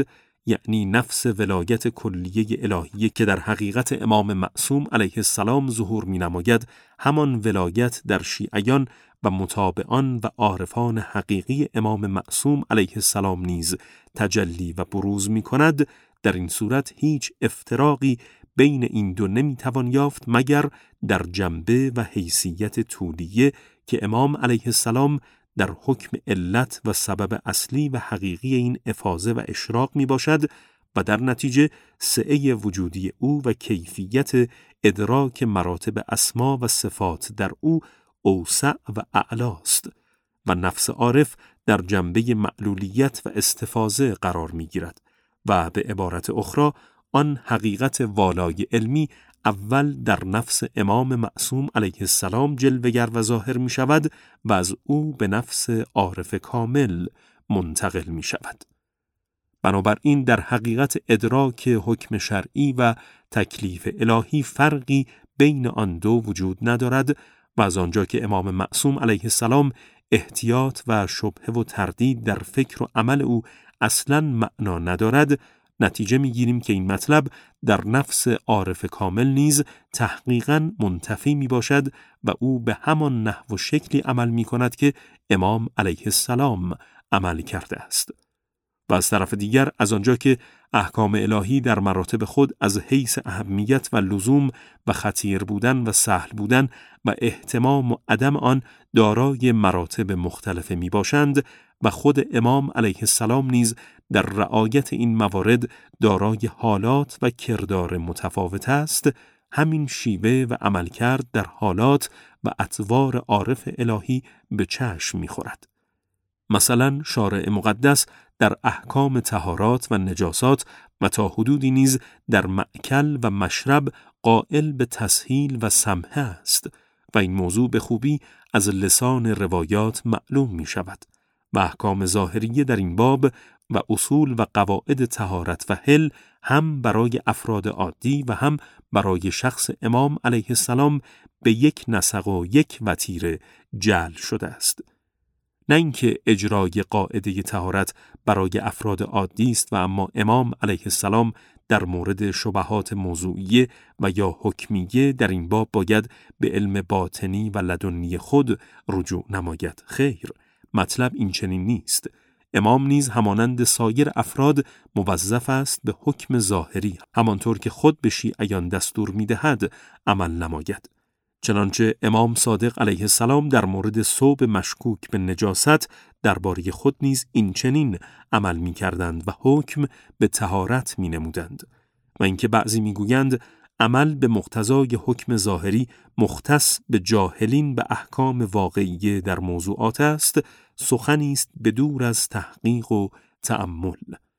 یعنی نفس ولایت کلیه الهیه که در حقیقت امام معصوم علیه السلام ظهور می نماید، همان ولایت در شیعیان و متابعان و عارفان حقیقی امام معصوم علیه السلام نیز تجلی و بروز می کند، در این صورت هیچ افتراقی بین این دو نمی توان یافت مگر در جنبه و حیثیت طولیه که امام علیه السلام در حکم علت و سبب اصلی و حقیقی این افاضه و اشراق می باشد و در نتیجه سعه وجودی او و کیفیت ادراک مراتب اسما و صفات در او اوسع و اعلاست و نفس عارف در جنبه معلولیت و استفاضه قرار می گیرد و به عبارت اخرى آن حقیقت والای علمی اول در نفس امام معصوم علیه السلام جلوه‌گر و ظاهر می شود و از او به نفس عارف کامل منتقل می شود. بنابراین در حقیقت ادراک حکم شرعی و تکلیف الهی فرقی بین آن دو وجود ندارد و از آنجا که امام معصوم علیه السلام احتیاط و شبهه و تردید در فکر و عمل او اصلاً معنا ندارد، نتیجه می‌گیریم که این مطلب در نفس عارف کامل نیز تحقیقاً منتفی میباشد و او به همان نحو و شکلی عمل می‌کند که امام علیه السلام عمل کرده است. و از طرف دیگر از آنجا که احکام الهی در مراتب خود از حیث اهمیت و لزوم و خطیر بودن و سهل بودن و احتمام و عدم آن دارای مراتب مختلف می باشند و خود امام علیه السلام نیز در رعایت این موارد دارای حالات و کردار متفاوت است، همین شیوه و عملکرد در حالات و اطوار عارف الهی به چشم می خورد. مثلا شارع مقدس در احکام طهارات و نجاسات و تا حدودی نیز در مأکل و مشرب قائل به تسهیل و سمحه است و این موضوع به خوبی از لسان روایات معلوم می شود و احکام ظاهریه در این باب و اصول و قواعد طهارت و حل هم برای افراد عادی و هم برای شخص امام علیه السلام به یک نسق و یک وتیره جعل شده است. نه اینکه اجرای قاعده طهارت برای افراد عادی است و اما امام علیه السلام در مورد شبهات موضوعیه و یا حکمیه در این باب باید به علم باطنی و لدنی خود رجوع نماید. خیر، مطلب این چنین نیست. امام نیز همانند سایر افراد موظف است به حکم ظاهری، همانطور که خود به شیعیان دستور می‌دهد عمل نماید. چنانچه امام صادق علیه السلام در مورد ثوب مشکوک به نجاست درباره خود نیز این چنین عمل می کردند و حکم به طهارت می نمودند. و اینکه بعضی می گویند عمل به مقتضای حکم ظاهری مختص به جاهلین به احکام واقعیه در موضوعات است، سخنی است به دور از تحقیق و تأمل.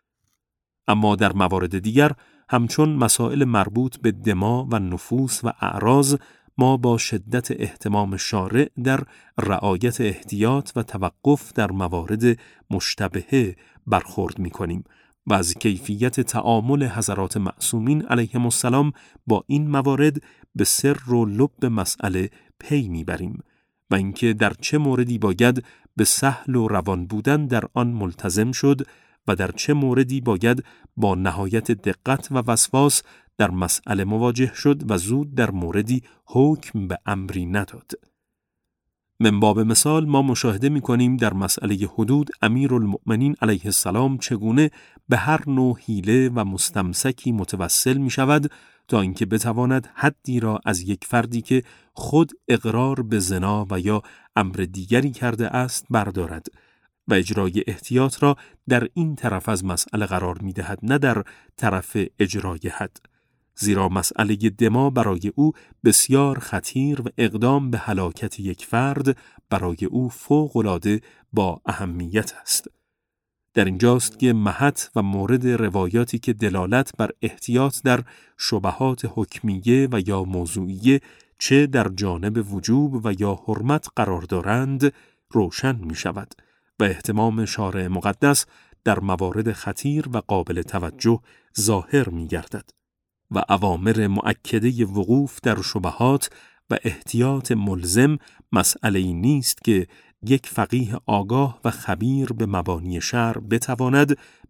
اما در موارد دیگر همچون مسائل مربوط به دما و نفوس و اعراض ما با شدت اهتمام شارع در رعایت احتیاط و توقف در موارد مشتبهه برخورد می‌کنیم و از کیفیت تعامل حضرات معصومین علیهم السلام با این موارد به سر و لب مسئله پی می‌بریم و اینکه در چه موردی باید به سهل و روان بودن در آن ملتزم شد و در چه موردی باید با نهایت دقت و وسواس در مسئله مواجه شد و زود در موردی حکم به امری نداد. من باب مثال ما مشاهده می‌کنیم در مسئله حدود امیرالمؤمنین علیه السلام چگونه به هر نوع حیله و مستمسکی متوسل می‌شود تا اینکه بتواند حدی را از یک فردی که خود اقرار به زنا و یا امر دیگری کرده است بردارد و اجرای احتیاط را در این طرف از مسئله قرار می‌دهد، نه در طرف اجرای حد. زیرا مسئله دما برای او بسیار خطیر و اقدام به هلاکت یک فرد برای او فوق‌العاده با اهمیت است. در اینجاست که محط و مورد روایاتی که دلالت بر احتیاط در شبهات حکمیه و یا موضوعیه چه در جانب وجوب و یا حرمت قرار دارند روشن می شود و اهتمام شارع مقدس در موارد خطیر و قابل توجه ظاهر می گردد. و اوامر مؤکده وقوف در شبهات و احتیاط ملزم مسئله‌ای نیست که یک فقیه آگاه و خبیر به مبانی شرع بتواند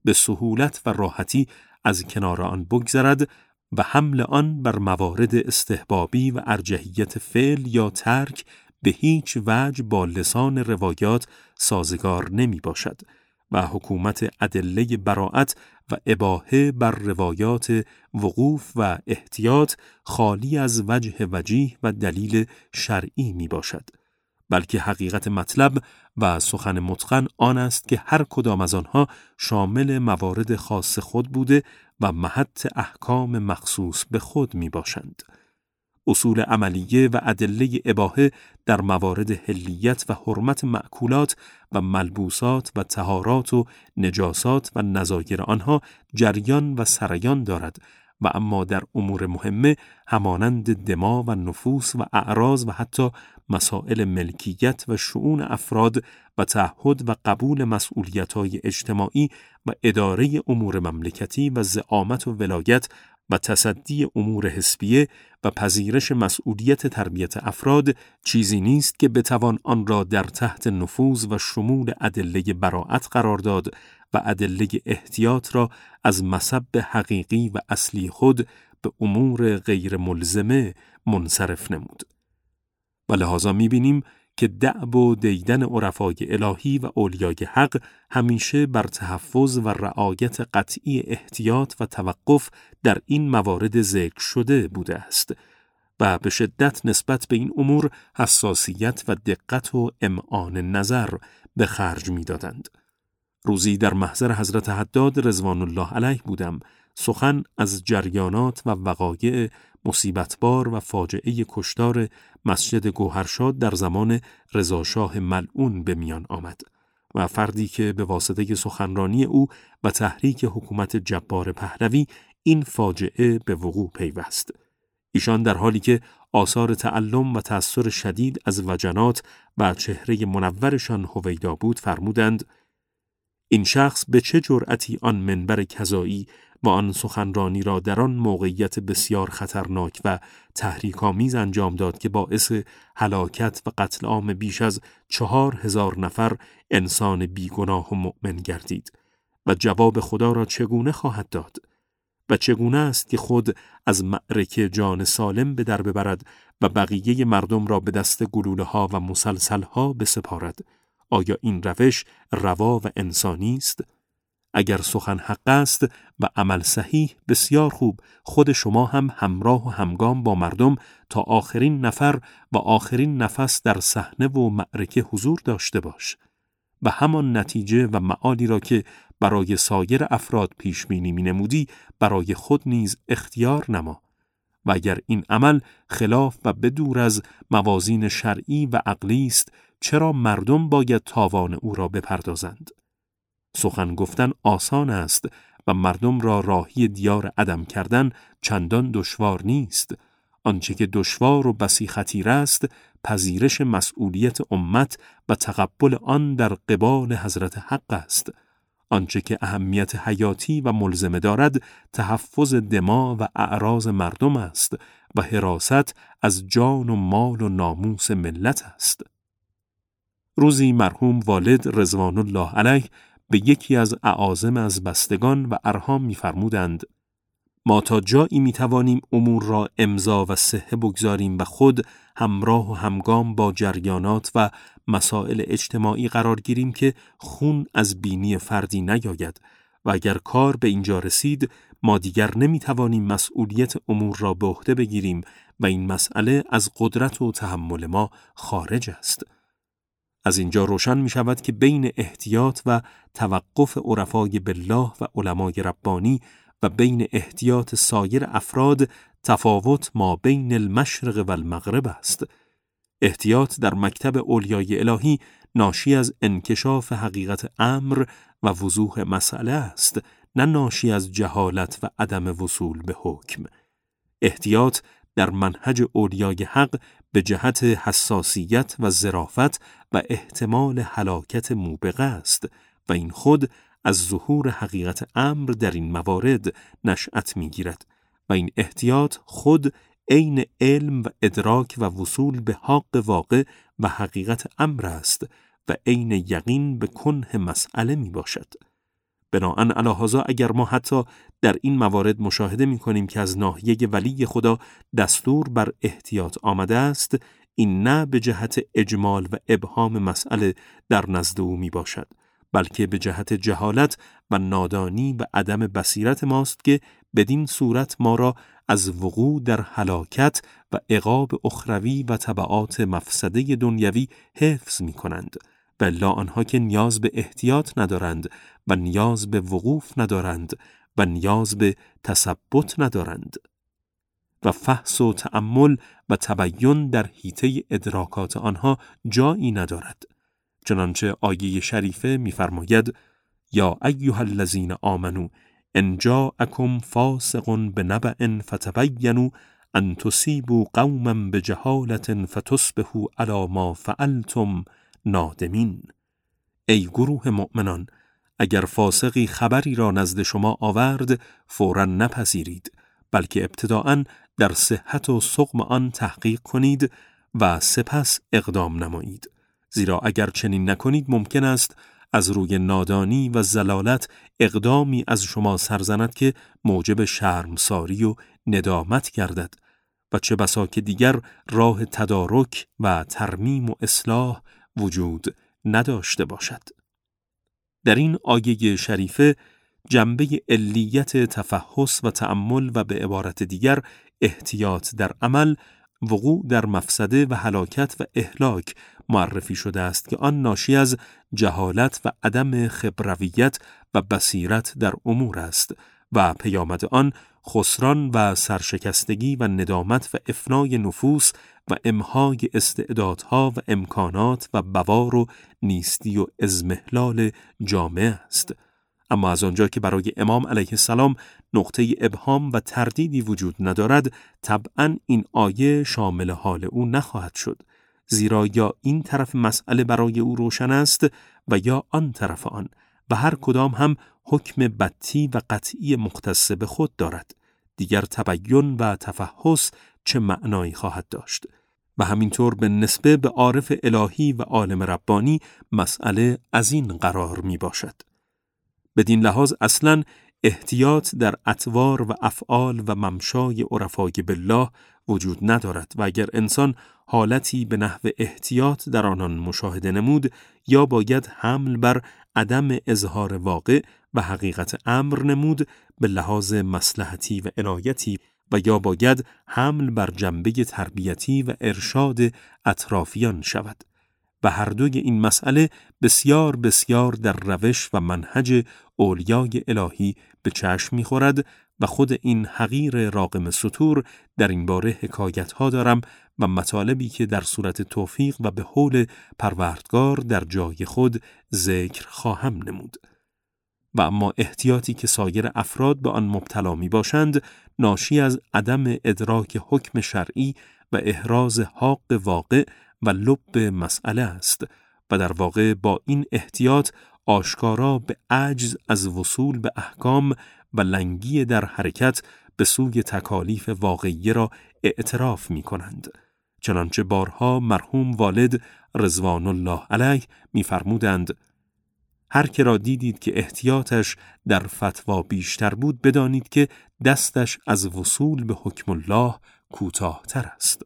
به سهولت و راحتی از کنار آن بگذرد و حمل آن بر موارد استحبابی و ارجحیت فعل یا ترک به هیچ وجه با لسان روایات سازگار نمی باشد و حکومت ادله براءت و اباحه بر روایات وقوف و احتیاط خالی از وجه وجیح و دلیل شرعی می باشد، بلکه حقیقت مطلب و سخن متقن آن است که هر کدام از آنها شامل موارد خاص خود بوده و محط احکام مخصوص به خود می باشند. اصول عملیه و ادله اباحه در موارد حلیت و حرمت مأکولات و ملبوسات و طهارات و نجاسات و نظایر آنها جریان و سریان دارد و اما در امور مهمه همانند دما و نفوس و اعراض و حتی مسائل ملکیت و شؤون افراد و تعهد و قبول مسئولیت‌های اجتماعی و اداره امور مملکتی و زعامت و ولایت و تصدی امور حزبیه و پذیرش مسئولیت تربیت افراد چیزی نیست که بتوان آن را در تحت نفوذ و شمول ادله براءت قرار داد و ادله احتیاط را از مصب حقیقی و اصلی خود به امور غیر ملزمه منصرف نمود. و لحاظا می‌بینیم که دأب و دیدن عرفای الهی و اولیای حق همیشه بر تحفظ و رعایت قطعی احتیاط و توقف در این موارد ذکر شده بوده است و به شدت نسبت به این امور حساسیت و دقت و امعان نظر به خرج می‌دادند. روزی در محضر حضرت حداد رضوان الله علیه بودم. سخن از جریانات و وقایع مصیبتبار و فاجعه کشتار مسجد گوهرشاد در زمان رضاشاه ملعون به میان آمد و فردی که به واسطه سخنرانی او و تحریک حکومت جبار پهلوی این فاجعه به وقوع پیوست. ایشان در حالی که آثار تعلم و تأثیر شدید از وجنات و چهره منورشان هویدا بود فرمودند: این شخص به چه جرأتی آن منبر کذایی و آن سخنرانی را در آن موقعیت بسیار خطرناک و تحریک‌آمیز انجام داد که باعث هلاکت و قتل عام بیش از 4000 نفر انسان بیگناه و مؤمن گردید و جواب خدا را چگونه خواهد داد؟ و چگونه است که خود از معرکه جان سالم به در ببرد و بقیه مردم را به دست گلوله‌ها و مسلسل‌ها بسپارد؟ آیا این روش روا و انسانی است؟ اگر سخن حق است و عمل صحیح بسیار خوب، خود شما هم همراه و همگام با مردم تا آخرین نفر و آخرین نفس در صحنه و معرکه حضور داشته باش و همان نتیجه و معالی را که برای سایر افراد پیش بینی می‌نمودی برای خود نیز اختیار نما. و اگر این عمل خلاف و بدور از موازین شرعی و عقلی است، چرا مردم باید تاوان او را بپردازند؟ سخن گفتن آسان است و مردم را راهی دیار عدم کردن چندان دشوار نیست. آنچه که دشوار و بسی خطیر است، پذیرش مسئولیت امت و تقبل آن در قبال حضرت حق است. آنچه که اهمیت حیاتی و ملزمه دارد، تحفظ دما و اعراض مردم است و حراست از جان و مال و ناموس ملت است. روزی مرحوم والد رضوان الله علیه به یکی از اعاظم از بستگان و ارحام می‌فرمودند: ما تا جایی می‌توانیم امور را امضا و صحه بگذاریم و خود همراه و همگام با جریانات و مسائل اجتماعی قرار گیریم که خون از بینی فردی نیاید و اگر کار به اینجا رسید ما دیگر نمی‌توانیم مسئولیت امور را به عهده بگیریم و این مسئله از قدرت و تحمل ما خارج است. از اینجا روشن می شود که بین احتیاط و توقف عرفای بالله و علمای ربانی و بین احتیاط سایر افراد تفاوت ما بین المشرق و المغرب است. احتیاط در مکتب اولیای الهی ناشی از انکشاف حقیقت امر و وضوح مسئله است، نه ناشی از جهالت و عدم وصول به حکم. احتیاط در منهج اولیای حق به جهت حساسیت و ظرافت و احتمال هلاکت موبقه است و این خود از ظهور حقیقت امر در این موارد نشأت می‌گیرد و این احتیاط خود عین علم و ادراک و وصول به حق واقع و حقیقت امر است و عین یقین به کنه مسئله می باشد. بناهن علی هذا اگر ما حتی در این موارد مشاهده می‌کنیم که از ناحیه ولی خدا دستور بر احتیاط آمده است، این نه به جهت اجمال و ابهام مسئله در نزد او میباشد، بلکه به جهت جهالت و نادانی و عدم بصیرت ماست که بدین صورت ما را از وقوع در هلاکت و عقاب اخروی و تبعات مفسده دنیوی حفظ می‌کنند. و الا آنها که نیاز به احتیاط ندارند و نیاز به وقوف ندارند و نیاز به تثبت ندارند. و فحص و تأمل و تبیین در حیطه ادراکات آنها جایی ندارد. چنانچه آیه شریفه می‌فرماید: یا ایها الذین آمنوا ان جاءکم فاسق بنبأ فتبینوا ان تصیبوا قوما بجهالة فتصبحوا علی ما فعلتم نادمین. ای گروه مؤمنان، اگر فاسقی خبری را نزد شما آورد فوراً نپذیرید، بلکه ابتداءً در صحت و سقم آن تحقیق کنید و سپس اقدام نمایید. زیرا اگر چنین نکنید ممکن است از روی نادانی و زلالت اقدامی از شما سرزند که موجب شرمساری و ندامت گردد و چه بسا که دیگر راه تدارک و ترمیم و اصلاح وجود نداشته باشد. در این آیه شریفه جنبه علیت تفحص و تأمل و به عبارت دیگر احتیاط در عمل، وقوع در مفسده و هلاکت و اهلاک معرفی شده است که آن ناشی از جهالت و عدم خبرویت و بصیرت در امور است و پیامد آن خسران و سرشکستگی و ندامت و افنای نفوس و امحای استعدادها و امکانات و بوار و نیستی و اضمحلال جامعه است. اما از آنجا که برای امام علیه السلام نقطه ابهام و تردیدی وجود ندارد، طبعاً این آیه شامل حال او نخواهد شد، زیرا یا این طرف مسئله برای او روشن است و یا آن طرف آن، و هر کدام هم حکم بطی و قطعی مختص به خود دارد. دیگر تبیین و تفحص چه معنایی خواهد داشت؟ و همینطور به نسبه به عارف الهی و عالم ربانی مسئله از این قرار می باشد. بدین لحاظ اصلاً احتیاط در اطوار و افعال و ممشای عرفای بالله وجود ندارد و اگر انسان حالتی به نحو احتیاط در آنان مشاهده نمود، یا باید حمل بر عدم اظهار واقع و حقیقت امر نمود به لحاظ مصلحتی و عنایتی، و یا باید حمل بر جنبه تربیتی و ارشاد اطرافیان شود. و هر دوی این مسئله بسیار بسیار در روش و منهج اولیای الهی به چشم می‌خورد و خود این حقیر راقم سطور در این باره حکایت‌ها دارم و مطالبی که در صورت توفیق و به حول پروردگار در جای خود ذکر خواهم نمود. و اما احتیاطی که سایر افراد به آن مبتلا می باشند ناشی از عدم ادراک حکم شرعی و احراز حق واقع و لب مسئله است و در واقع با این احتیاط آشکارا به عجز از وصول به احکام و لنگی در حرکت به سوی تکالیف واقعی را اعتراف می کنند. چنانچه بارها مرحوم والد رضوان الله علیه می فرمودند: هر که را دیدید که احتیاطش در فتوا بیشتر بود بدانید که دستش از وصول به حکم الله کوتاه‌تر است.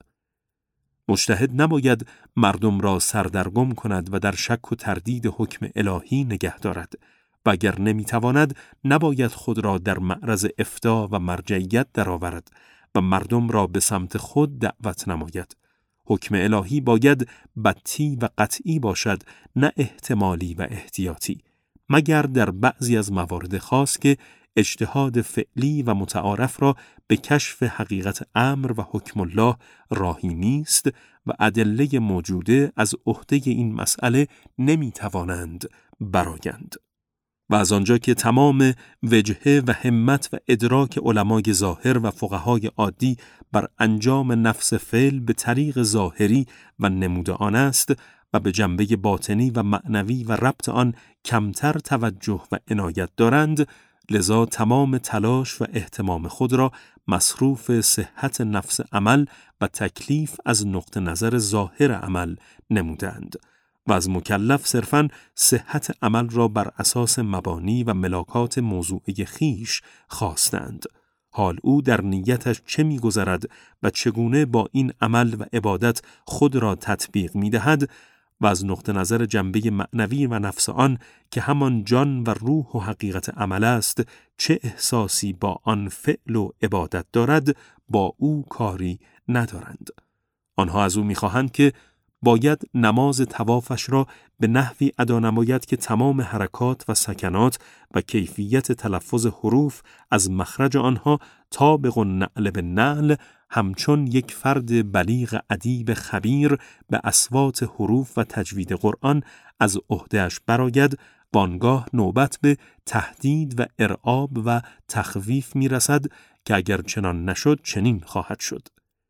مجتهد نباید مردم را سردرگم کند و در شک و تردید حکم الهی نگه دارد و اگر نمیتواند نباید خود را در معرض افتاء و مرجعیت درآورد و مردم را به سمت خود دعوت نماید. حکم الهی باید بطی و قطعی باشد، نه احتمالی و احتیاطی، مگر در بعضی از موارد خاص که اجتهاد فعلی و متعارف را به کشف حقیقت امر و حکم الله راهی نیست و ادله موجوده از عهده این مسئله نمیتوانند برآیند. و از آنجا که تمام وجهه و همت و ادراک علمای ظاهر و فقهای عادی بر انجام نفس فعل به طریق ظاهری و نمود آن است و به جنبه باطنی و معنوی و ربط آن کمتر توجه و عنایت دارند، لذا تمام تلاش و اهتمام خود را مصروف صحت نفس عمل و تکلیف از نقطه نظر ظاهر عمل نمودند و از مکلف صرفاً صحت عمل را بر اساس مبانی و ملاکات موضوعی خیش خواستند. حال او در نیتش چه می‌گذرد و چگونه با این عمل و عبادت خود را تطبیق می‌دهد و از نقطه نظر جنبه معنوی و نفس آن که همان جان و روح و حقیقت عمل است چه احساسی با آن فعل و عبادت دارد با او کاری ندارند. آنها از او می‌خواهند که باید نماز طوافش را به نحوی ادا نماید که تمام حرکات و سکنات و کیفیت تلفظ حروف از مخرج آنها طابق النعل بالنعل همچون یک فرد بلیغ ادیب خبیر به اصوات حروف و تجوید قرآن از عهده‌اش برآید و آنگاه نوبت به تهدید و ارعاب و تخویف می‌رسد که اگر چنان نشد چنین خواهد شد.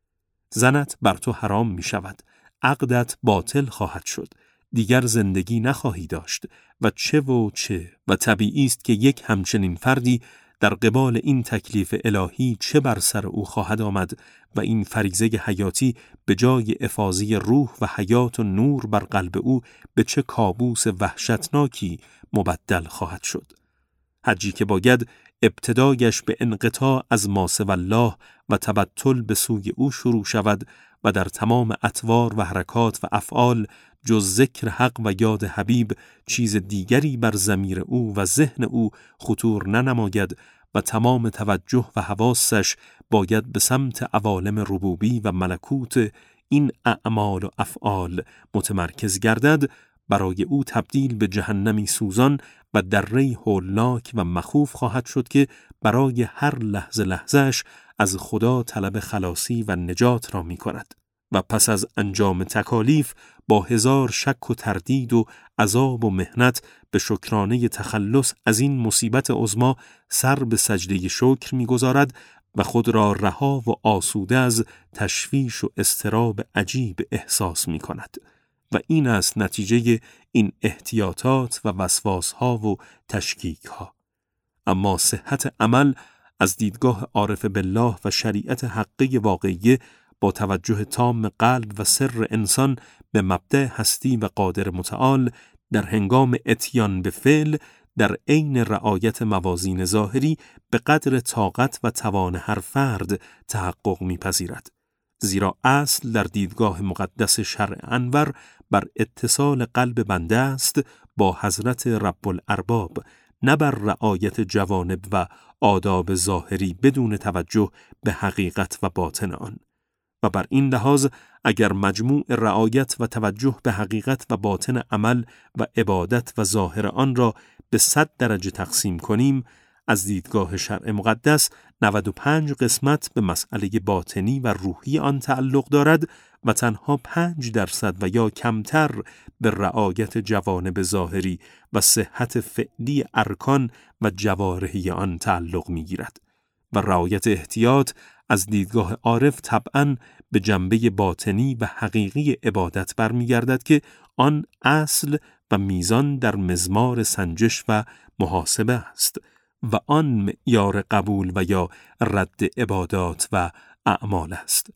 زنت بر تو حرام می‌شود، عقدت باطل خواهد شد، دیگر زندگی نخواهی داشت و چه و طبیعی است که یک همچنین فردی در قبال این تکلیف الهی چه بر سر او خواهد آمد و این فریضه حیاتی به جای افاضه روح و حیات و نور بر قلب او به چه کابوس وحشتناکی مبدل خواهد شد. حجی که باید ابتدایش به انقطاع از ما سوی الله و تبتل به سوی او شروع شود و در تمام اطوار و حرکات و افعال جز ذکر حق و یاد حبیب چیز دیگری بر ضمیر او و ذهن او خطور ننماید و تمام توجه و حواسش باید به سمت عوالم ربوبی و ملکوت این اعمال و افعال متمرکز گردد، برای او تبدیل به جهنمی سوزان و دره هولناک و مخوف خواهد شد که برای هر لحظهش از خدا طلب خلاصی و نجات را می کند و پس از انجام تکالیف با هزار شک و تردید و عذاب و محنت به شکرانه تخلص از این مصیبت عظمی سر به سجده شکر می‌گذارد و خود را رها و آسوده از تشویش و اضطراب عجیب احساس می‌کند و این است نتیجه این احتیاطات و وسواس‌ها و تشکیک‌ها. اما صحت عمل از دیدگاه عارف بالله و شریعت حقی واقعی با توجه تام قلب و سر انسان به مبدأ هستی و قادر متعال در هنگام اتیان به فعل در عین رعایت موازین ظاهری به قدر طاقت و توان هر فرد تحقق می‌پذیرد. زیرا اصل در دیدگاه مقدس شرع انور بر اتصال قلب بنده است با حضرت رب الارباب، نه بر رعایت جوانب و آداب ظاهری بدون توجه به حقیقت و باطن آن. و بر این لحاظ اگر مجموع رعایت و توجه به حقیقت و باطن عمل و عبادت و ظاهر آن را به 100 درجه تقسیم کنیم، از دیدگاه شرع مقدس 95 قسمت به مسئله باطنی و روحی آن تعلق دارد و تنها 5% و یا کمتر به رعایت جوانب ظاهری و صحت فعلی ارکان و جوارحی آن تعلق می‌گیرد و رعایت احتیاط از دیدگاه عارف طبعاً به جنبه باطنی و حقیقی عبادت برمیگردد که آن اصل و میزان در مزمار سنجش و محاسبه است و آن معیار قبول و یا رد عبادات و اعمال است.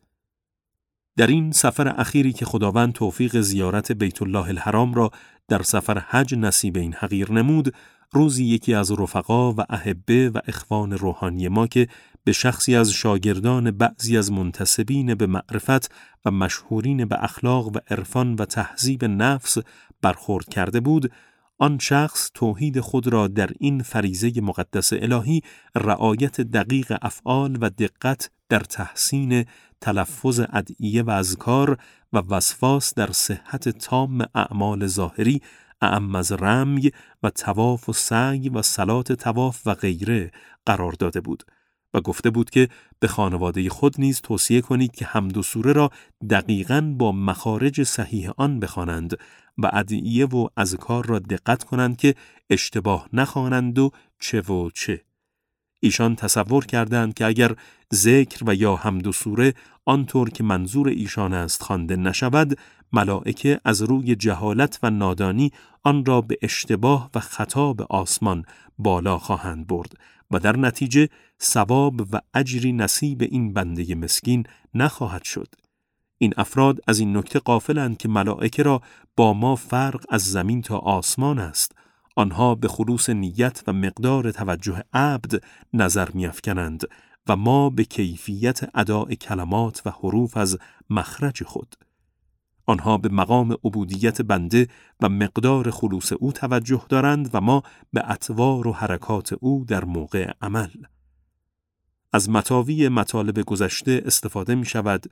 در این سفر اخیری که خداوند توفیق زیارت بیت الله الحرام را در سفر حج نصیب این حقیر نمود، روزی یکی از رفقا و احبه و اخوان روحانی ما که به شخصی از شاگردان بعضی از منتسبین به معرفت و مشهورین به اخلاق و عرفان و تهذیب نفس برخورد کرده بود، آن شخص توحید خود را در این فریضه مقدس الهی رعایت دقیق افعال و دقت در تحسین تلفظ ادعیه و اذکار و وسواس در صحت تام اعمال ظاهری اعم از رمی و طواف و سعی و صلات طواف و غیره قرار داده بود و گفته بود که به خانواده خود نیز توصیه کنید که حمد و سوره را دقیقاً با مخارج صحیح آن بخوانند و ادعیه و اذکار را دقت کنند که اشتباه نخوانند و چه. ایشان تصور کردند که اگر ذکر و یا حمد و سوره آنطور که منظور ایشان است خوانده نشود، ملائکه از روی جهالت و نادانی آن را به اشتباه و خطا به آسمان بالا خواهند برد و در نتیجه ثواب و اجری نصیب این بنده مسکین نخواهد شد. این افراد از این نکته غافلند که ملائکه را با ما فرق از زمین تا آسمان است. آنها به خلوص نیت و مقدار توجه عبد نظر می‌افکنند و ما به کیفیت اداء کلمات و حروف از مخرج خود. آنها به مقام عبودیت بنده و مقدار خلوص او توجه دارند و ما به اطوار و حرکات او در موقع عمل. از متاوی مطالب گذشته استفاده می شود.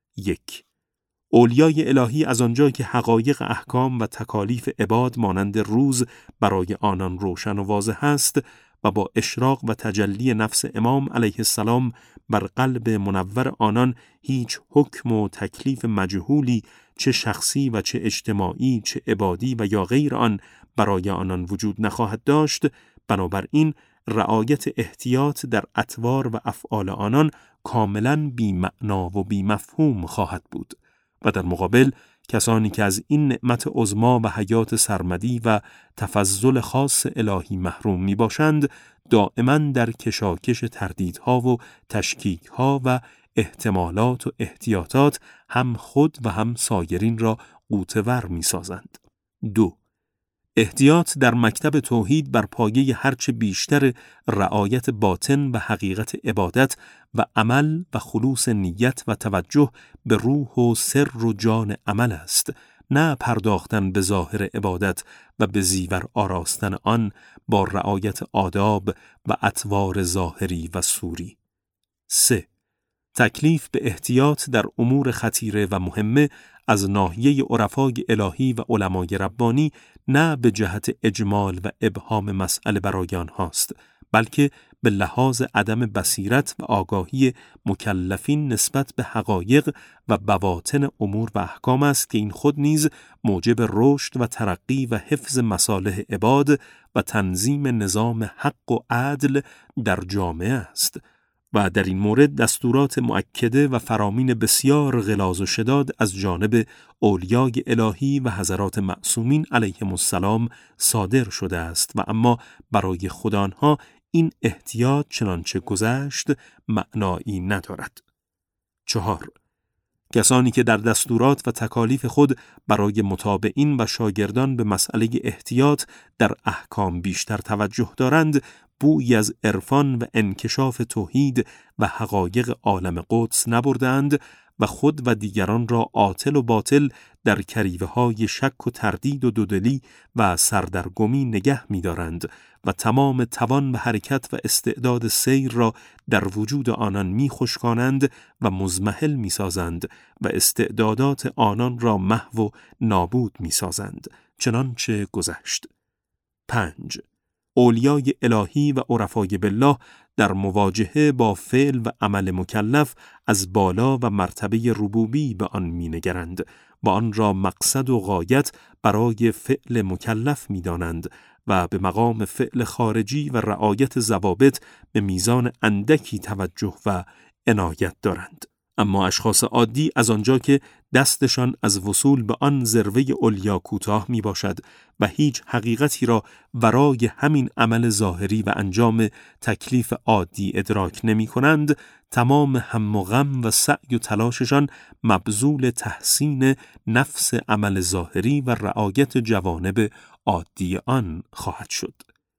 1. اولیای الهی از آنجا که حقایق احکام و تکالیف عباد مانند روز برای آنان روشن و واضح است و با اشراق و تجلی نفس امام علیه السلام بر قلب منور آنان هیچ حکم و تکلیف مجهولی چه شخصی و چه اجتماعی چه عبادی و یا غیر آن برای آنان وجود نخواهد داشت، بنابراین رعایت احتیاط در اطوار و افعال آنان کاملاً بی معنا و بی مفهوم خواهد بود و در مقابل کسانی که از این نعمت عظما و حیات سرمدی و تفضل خاص الهی محروم می باشند، دائما در کشاکش تردیدها و تشکیکها و احتمالات و احتیاطات هم خود و هم سایرین را غوطه‌ور می سازند. 2. احتیاط در مکتب توحید بر پایه هرچه بیشتر رعایت باطن و حقیقت عبادت و عمل و خلوص نیت و توجه به روح و سر و جان عمل است، نه پرداختن به ظاهر عبادت و به زیور آراستن آن با رعایت آداب و اطوار ظاهری و صوری. 3. تکلیف به احتیاط در امور خطیره و مهمه از ناحیه عرفای الهی و علمای ربانی نه به جهت اجمال و ابهام مسئله برای آنهاست، بلکه به لحاظ عدم بصیرت و آگاهی مکلفین نسبت به حقایق و بواطن امور و احکام است که این خود نیز موجب رشد و ترقی و حفظ مصالح عباد و تنظیم نظام حق و عدل در جامعه است و در این مورد دستورات مؤکده و فرامین بسیار غلاظ و شداد از جانب اولیای الهی و حضرات معصومین علیهم السلام صادر شده است و اما برای خود آنها این احتیاط چنانچه گذشت معنایی ندارد. 4. کسانی که در دستورات و تکالیف خود برای متابعین و شاگردان به مسئله احتیاط در احکام بیشتر توجه دارند، بویی از عرفان و انکشاف توحید و حقایق عالم قدس نبردند و خود و دیگران را عاطل و باطل در کریوه‌های شک و تردید و دودلی و سردرگمی نگه می‌دارند و تمام توان و حرکت و استعداد سیر را در وجود آنان می‌خشکانند و مضمحل می‌سازند و استعدادات آنان را محو و نابود می‌سازند، چنانچه گذشت. 5. اولیای الهی و عرفای بالله در مواجهه با فعل و عمل مکلف از بالا و مرتبه ربوبی به آن می‌نگرند و آن را مقصد و غایت برای فعل مکلف می‌دانند و به مقام فعل خارجی و رعایت ضوابط به میزان اندکی توجه و عنایت دارند. اما اشخاص عادی از آنجا که دستشان از وصول به آن ذروه علیا کوتاه می باشد و هیچ حقیقتی را ورای همین عمل ظاهری و انجام تکلیف عادی ادراک نمی کنند، تمام هم و غم و سعی و تلاششان مبذول تحسین نفس عمل ظاهری و رعایت جوانب عادی آن خواهد شد.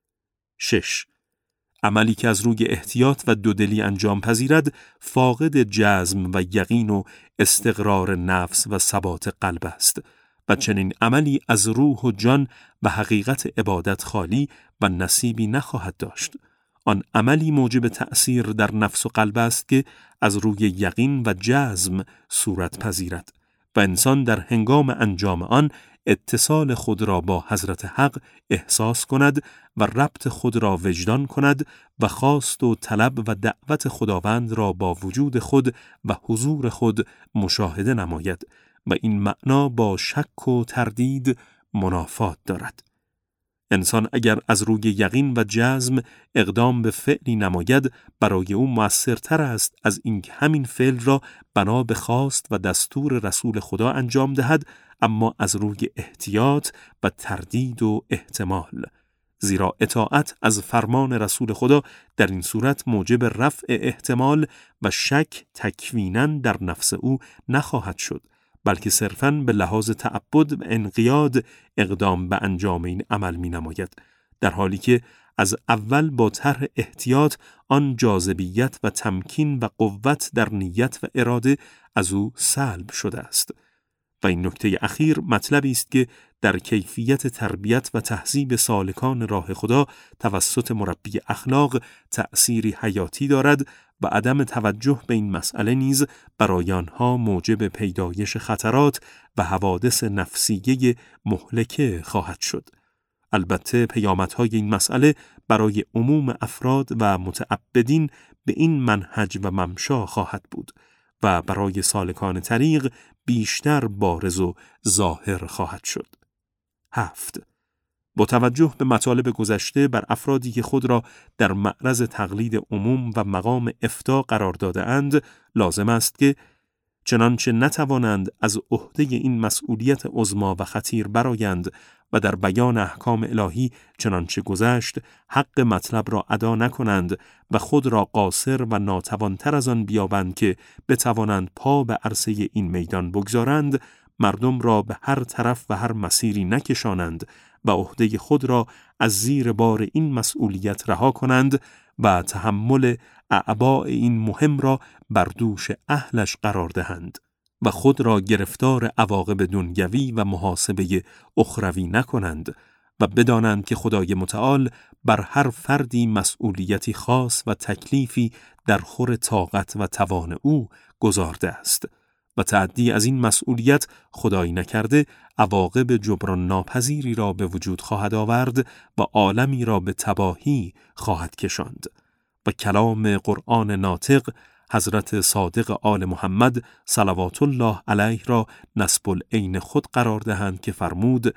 6. عملی که از روی احتیاط و دودلی انجام پذیرد فاقد جزم و یقین و استقرار نفس و ثبات قلب است و چنین عملی از روح و جان و حقیقت عبادت خالی و نصیبی نخواهد داشت. آن عملی موجب تأثیر در نفس و قلب است که از روی یقین و جزم صورت پذیرد و انسان در هنگام انجام آن اتصال خود را با حضرت حق احساس کند و ربط خود را وجدان کند و خواست و طلب و دعوت خداوند را با وجود خود و حضور خود مشاهده نماید و این معنا با شک و تردید منافات دارد. انسان اگر از روی یقین و جزم اقدام به فعلی نماید، برای او مؤثرتر است از اینکه همین فعل را بنا به خواست و دستور رسول خدا انجام دهد، اما از روی احتیاط و تردید و احتمال، زیرا اطاعت از فرمان رسول خدا در این صورت موجب رفع احتمال و شک تکویناً در نفس او نخواهد شد، بلکه صرفاً به لحاظ تعبد و انقیاد اقدام به انجام این عمل می نماید، در حالی که از اول با طرح احتیاط آن جاذبیت و تمکین و قوت در نیت و اراده از او سلب شده است. و این نکته اخیر مطلبی است که در کیفیت تربیت و تهذیب سالکان راه خدا توسط مربی اخلاق تأثیری حیاتی دارد و عدم توجه به این مسئله نیز برای آنها موجب پیدایش خطرات و حوادث نفسیه مهلکه خواهد شد. البته پیامدهای این مسئله برای عموم افراد و متعبدین به این منهج و ممشا خواهد بود و برای سالکان طریق بیشتر بارز و ظاهر خواهد شد. 7. با توجه به مطالب گذشته بر افرادی که خود را در معرض تقلید عموم و مقام افتاء قرار داده اند، لازم است که چنانچه نتوانند از عهده این مسئولیت عظما و خطیر برآیند و در بیان احکام الهی چنانچه گذشت حق مطلب را ادا نکنند و خود را قاصر و ناتوانتر از آن بیابند که بتوانند پا به عرصه این میدان بگذارند، مردم را به هر طرف و هر مسیری نکشانند و عهده خود را از زیر بار این مسئولیت رها کنند و تحمل اعباء این مهم را بر دوش اهلش قرار دهند و خود را گرفتار عواقب دنیوی و محاسبه اخروی نکنند و بدانند که خدای متعال بر هر فردی مسئولیتی خاص و تکلیفی در خور طاقت و توان او گذارده است و تعدی از این مسئولیت خدای نکرده عواقب جبران ناپذیری را به وجود خواهد آورد و عالمی را به تباهی خواهد کشاند. و کلام قرآن ناطق حضرت صادق آل محمد صلوات الله علیه را نصب العین خود قرار دهند که فرمود: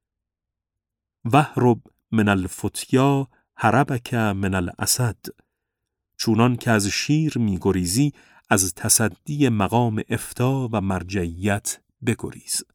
وهرب من الفتیا هربک من الاسد. چونان که از شیر می‌گریزی از تصدی مقام افتاء و مرجعیت بگریز.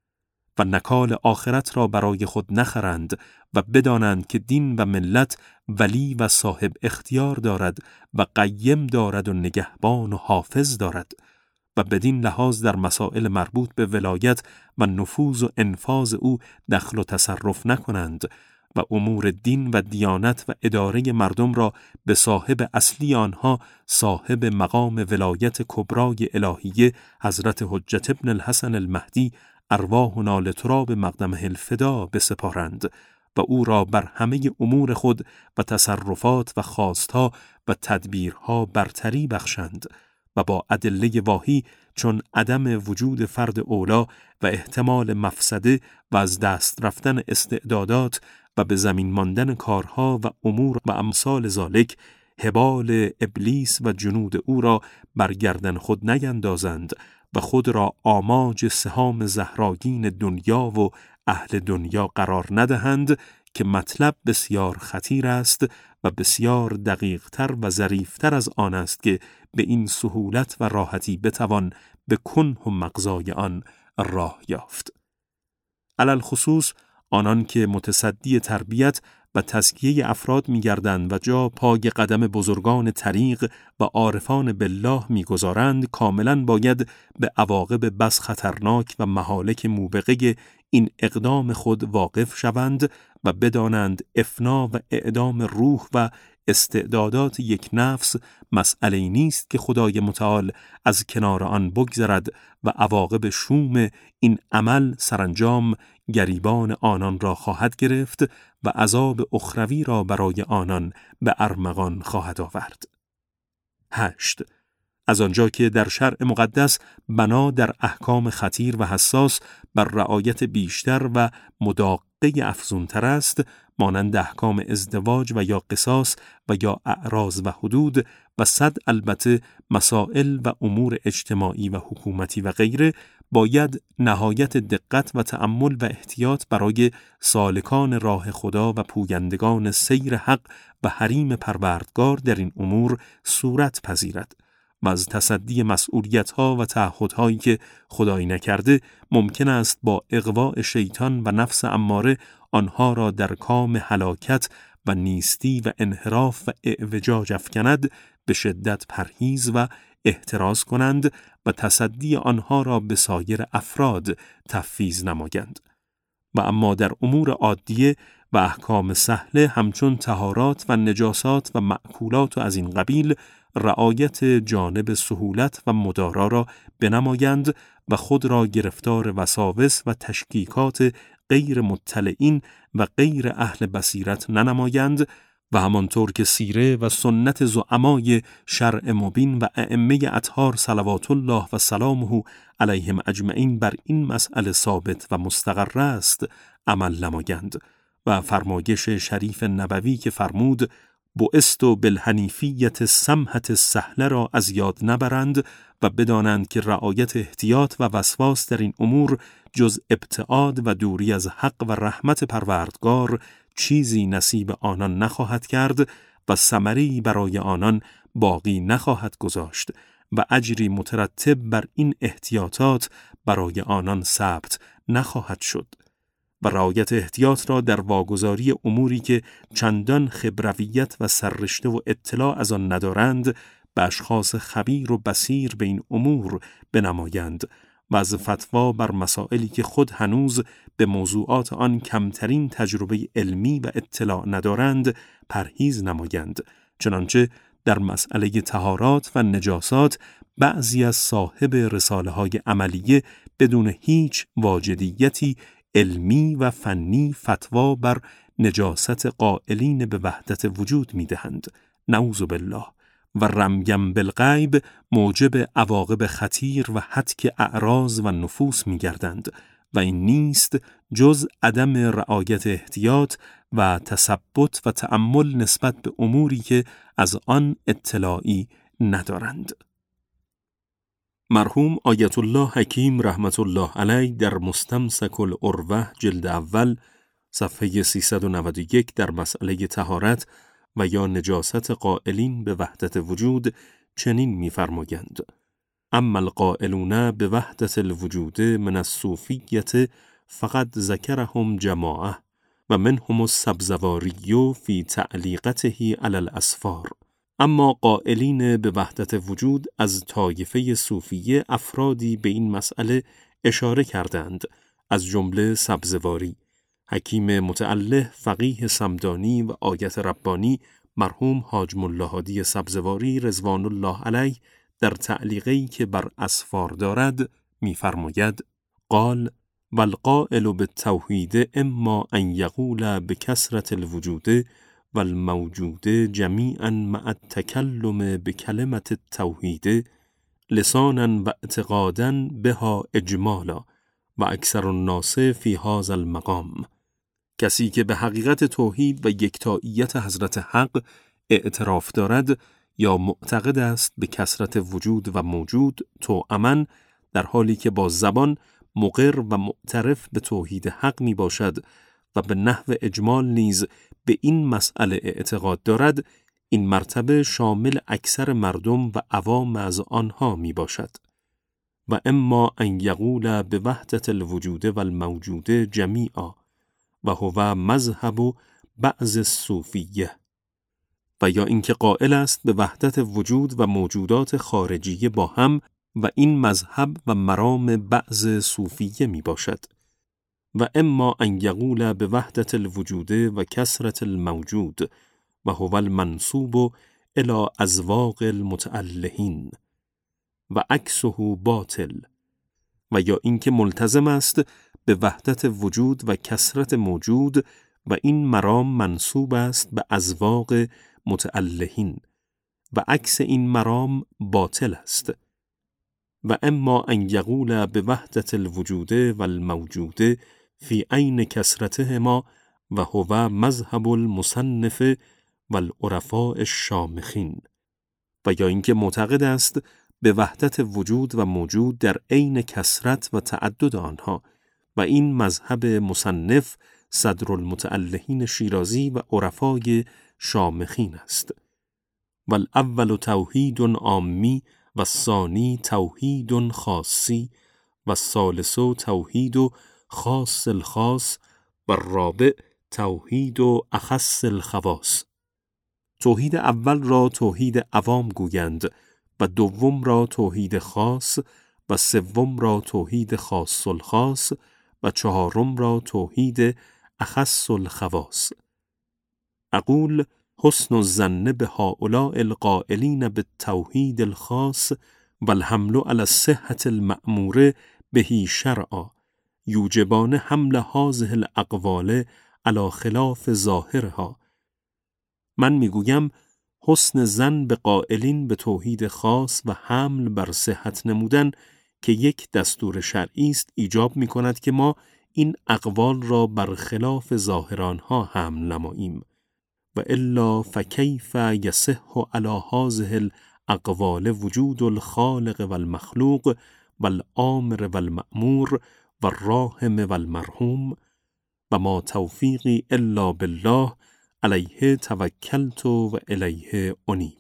و نکال آخرت را برای خود نخرند و بدانند که دین و ملت ولی و صاحب اختیار دارد و قیم دارد و نگهبان و حافظ دارد و بدین لحاظ در مسائل مربوط به ولایت و نفوذ و انفاذ او دخل و تصرف نکنند و امور دین و دیانت و اداره مردم را به صاحب اصلی آنها صاحب مقام ولایت کبرای الهیه حضرت حجت ابن الحسن المهدی ارواحنا لتراب مقدمه الفدا بسپارند و او را بر همه امور خود و تصرفات و خواستها و تدبیرها برتری بخشند و با ادله واهی چون عدم وجود فرد اولا و احتمال مفسده و از دست رفتن استعدادات و به زمین ماندن کارها و امور و امثال ذالک هبال ابلیس و جنود او را بر گردن خود نیندازند و خود را آماج سهام زهراگین دنیا و اهل دنیا قرار ندهند که مطلب بسیار خطیر است و بسیار دقیقتر و ظریفتر از آن است که به این سهولت و راحتی بتوان به کنه و مغزای آن راه یافت. علل خصوص آنان که متصدی تربیت و تزکیه افراد می‌گردند و جا پای قدم بزرگان طریق و عارفان بالله می‌گذارند، کاملاً باید به عواقب بس خطرناک و مهالک موبقه این اقدام خود واقف شوند و بدانند افنا و اعدام روح و استعدادات یک نفس مسئله نیست که خدای متعال از کنار آن بگذرد و عواقب شوم این عمل سرانجام گریبان آنان را خواهد گرفت و عذاب اخروی را برای آنان به ارمغان خواهد آورد. 8. از آنجا که در شرع مقدس بنا در احکام خطیر و حساس بر رعایت بیشتر و مداقه افزونتر است، مانند احکام ازدواج و یا قصاص و یا اعراض و حدود و صد البته مسائل و امور اجتماعی و حکومتی و غیره، باید نهایت دقت و تأمل و احتیاط برای سالکان راه خدا و پویندگان سیر حق و حریم پروردگار در این امور صورت پذیرد و از تصدی مسئولیت‌ها و تعهدهایی که خدای نکرده ممکن است با اغواء شیطان و نفس اماره آنها را در کام هلاکت و نیستی و انحراف و اعوجاج افکند به شدت پرهیز و احتراز کنند و تصدی آنها را به سایر افراد تفویض نمایند. و اما در امور عادیه و احکام سهله همچون طهارات و نجاسات و مأکولات و از این قبیل رعایت جانب سهولت و مدارا را بنمایند و خود را گرفتار وساوس و تشکیکات غیر مطلعین و غیر اهل بصیرت ننمایند و همانطور که سیره و سنت زعمای شرع مبین و ائمه اطهار صلوات الله و سلامه علیهم اجمعین بر این مسئله ثابت و مستقر است عمل نمایند و فرمایش شریف نبوی که فرمود بعثت بالحنیفیة السمحة السهلة را از یاد نبرند و بدانند که رعایت احتیاط و وسواس در این امور جز ابتعاد و دوری از حق و رحمت پروردگار چیزی نصیب آنان نخواهد کرد و ثمره‌ای برای آنان باقی نخواهد گذاشت و اجری مترتب بر این احتیاطات برای آنان ثبت نخواهد شد. و رعایت احتیاط را در واگذاری اموری که چندان خبرویت و سررشته و اطلاع از آن ندارند به اشخاص خبیر و بصیر به این امور بنمایند و از فتوا بر مسائلی که خود هنوز به موضوعات آن کمترین تجربه علمی و اطلاع ندارند پرهیز نمایند، چنانچه در مسئله طهارات و نجاسات بعضی از صاحب رساله‌های عملیه بدون هیچ واجدیتی علمی و فنی فتوا بر نجاست قائلین به وحدت وجود می‌دهند، نعوذ بالله، و رمیم بالغیب موجب عواقب خطیر و هتک اعراض و نفوس می‌گردند و این نیست جز عدم رعایت احتیاط و تثبت و تأمل نسبت به اموری که از آن اطلاعی ندارند. مرحوم آیت الله حکیم رحمت الله علیه در مستمسک العروة جلد اول صفحه 391 در مسئله طهارت و یا نجاست قائلین به وحدت وجود چنین می‌فرمایند: اما القائلون به وحدت الوجود من الصوفیة فقد ذکرهم جماعه و منهم السبزواری فی تعلیقته علی الاسفار. اما قائلین به وحدت وجود از طایفه صوفیه افرادی به این مسئله اشاره کردند، از جمله سبزواری، حکیم متعله فقیه صمدانی و آیت ربانی مرحوم حاج ملا هادی سبزواری رضوان الله علیه در تعلیقی که بر اسفار دارد می‌فرماید: قال والقائل بالتوحید اما ان یقول بکثرة الوجود والموجود جمیعا مع التکلم بکلمة التوحید لسانا و اعتقادا بها اجمالا و اکثر الناس فی هذا المقام. کسی که به حقیقت توحید و یکتاییت حضرت حق اعتراف دارد یا معتقد است به کثرت وجود و موجود توأماً، در حالی که با زبان مقر و معترف به توحید حق می باشد و به نحو اجمال نیز به این مسئله اعتقاد دارد، این مرتبه شامل اکثر مردم و عوام از آنها می باشد. و اما ان یقول به وحدت الوجود و الموجود جمیعا و هو مذهب بعض الصوفیه، و یا اینکه قائل است به وحدت وجود و موجودات خارجیه با هم و این مذهب و مرام بعض صوفیه می باشد. و اما ان یقول به وحدت الوجود و کثرة الموجود و هو المنسوب الی اذواق المتألهین و عکسه باطل، و یا اینکه ملتزم است به وحدت وجود و کثرت موجود و این مرام منسوب است به اذواق متألهین و عکس این مرام باطل است. و اما ان یقول به وحدت الوجود و الموجود فی عین کثرتهما و هو مذهب المصنف و العرفاء الشامخین، و یا اینکه معتقد است به وحدت وجود و موجود در عین کثرت و تعدد آنها و این مذهب مصنف صدر المتألهین شیرازی و عرفای شامخین است. و الاول توحید عامی و الثانی توحید خاصی و الثالث توحید خاص الخاص و رابع توحید و اخص الخواص. توحید اول را توحید عوام گویند و دوم را توحید خاص و سوم را توحید خاص الخاص و چهارم را توحید اخص الخواص. اقول حسن الظن بهؤلاء القائلین بالتوحید الخاص والحمل علی الصحة المأموره به شرعا یوجبان حمل هذه الاقوال علی خلاف ظاهرها. من میگویم حسن ظن به قائلین به توحید خاص و حمل بر صحت نمودن که یک دستور شرعی است ایجاب می کند که ما این اقوال را بر خلاف ظاهرانها حمل نماییم و الا فکیف یصح علی هذه الاقوال وجود الخالق و المخلوق و الامر و المأمور و الراحم و المرحوم و ما توفیقی الا بالله علیه توکلت و الیه انیب.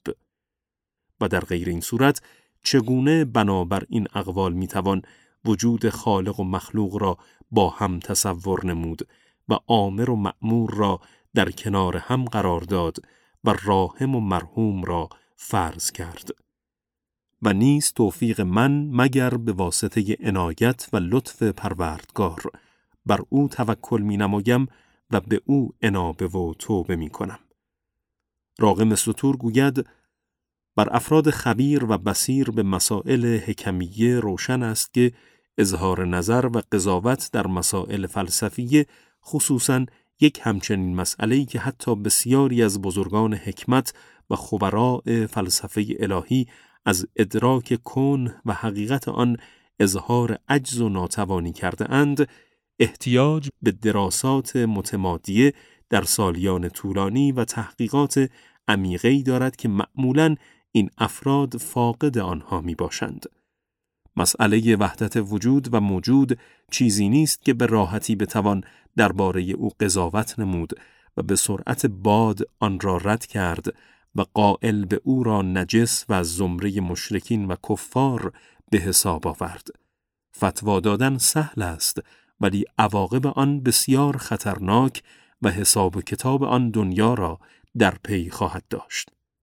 و در غیر این صورت چگونه بنابر این اقوال میتوان وجود خالق و مخلوق را با هم تصور نمود و آمر و مأمور را در کنار هم قرار داد و راحم و مرحوم را فرض کرد؟ و نیست توفیق من مگر به واسطه عنایت و لطف پروردگار. بر او توکل می نمایم و به او انابه و توبه می کنم. راغم سطور گوید بر افراد خبیر و بصیر به مسائل حکمیه روشن است که اظهار نظر و قضاوت در مسائل فلسفیه، خصوصاً یک همچنین مسئله‌ای که حتی بسیاری از بزرگان حکمت و خبراء فلسفه الهی از ادراک کون و حقیقت آن اظهار عجز و ناتوانی کرده اند، احتیاج به دراسات متمادیه در سالیان طولانی و تحقیقات عمیقی دارد که معمولاً این افراد فاقد آنها می باشند. مسئله وحدت وجود و موجود چیزی نیست که به راحتی بتوان درباره او قضاوت نمود و به سرعت باد آن را رد کرد و قائل به او را نجس و از زمره مشرکین و کفار به حساب آورد. فتوا دادن سهل است، ولی عواقب آن بسیار خطرناک و حساب و کتاب آن دنیا را در پی خواهد داشت.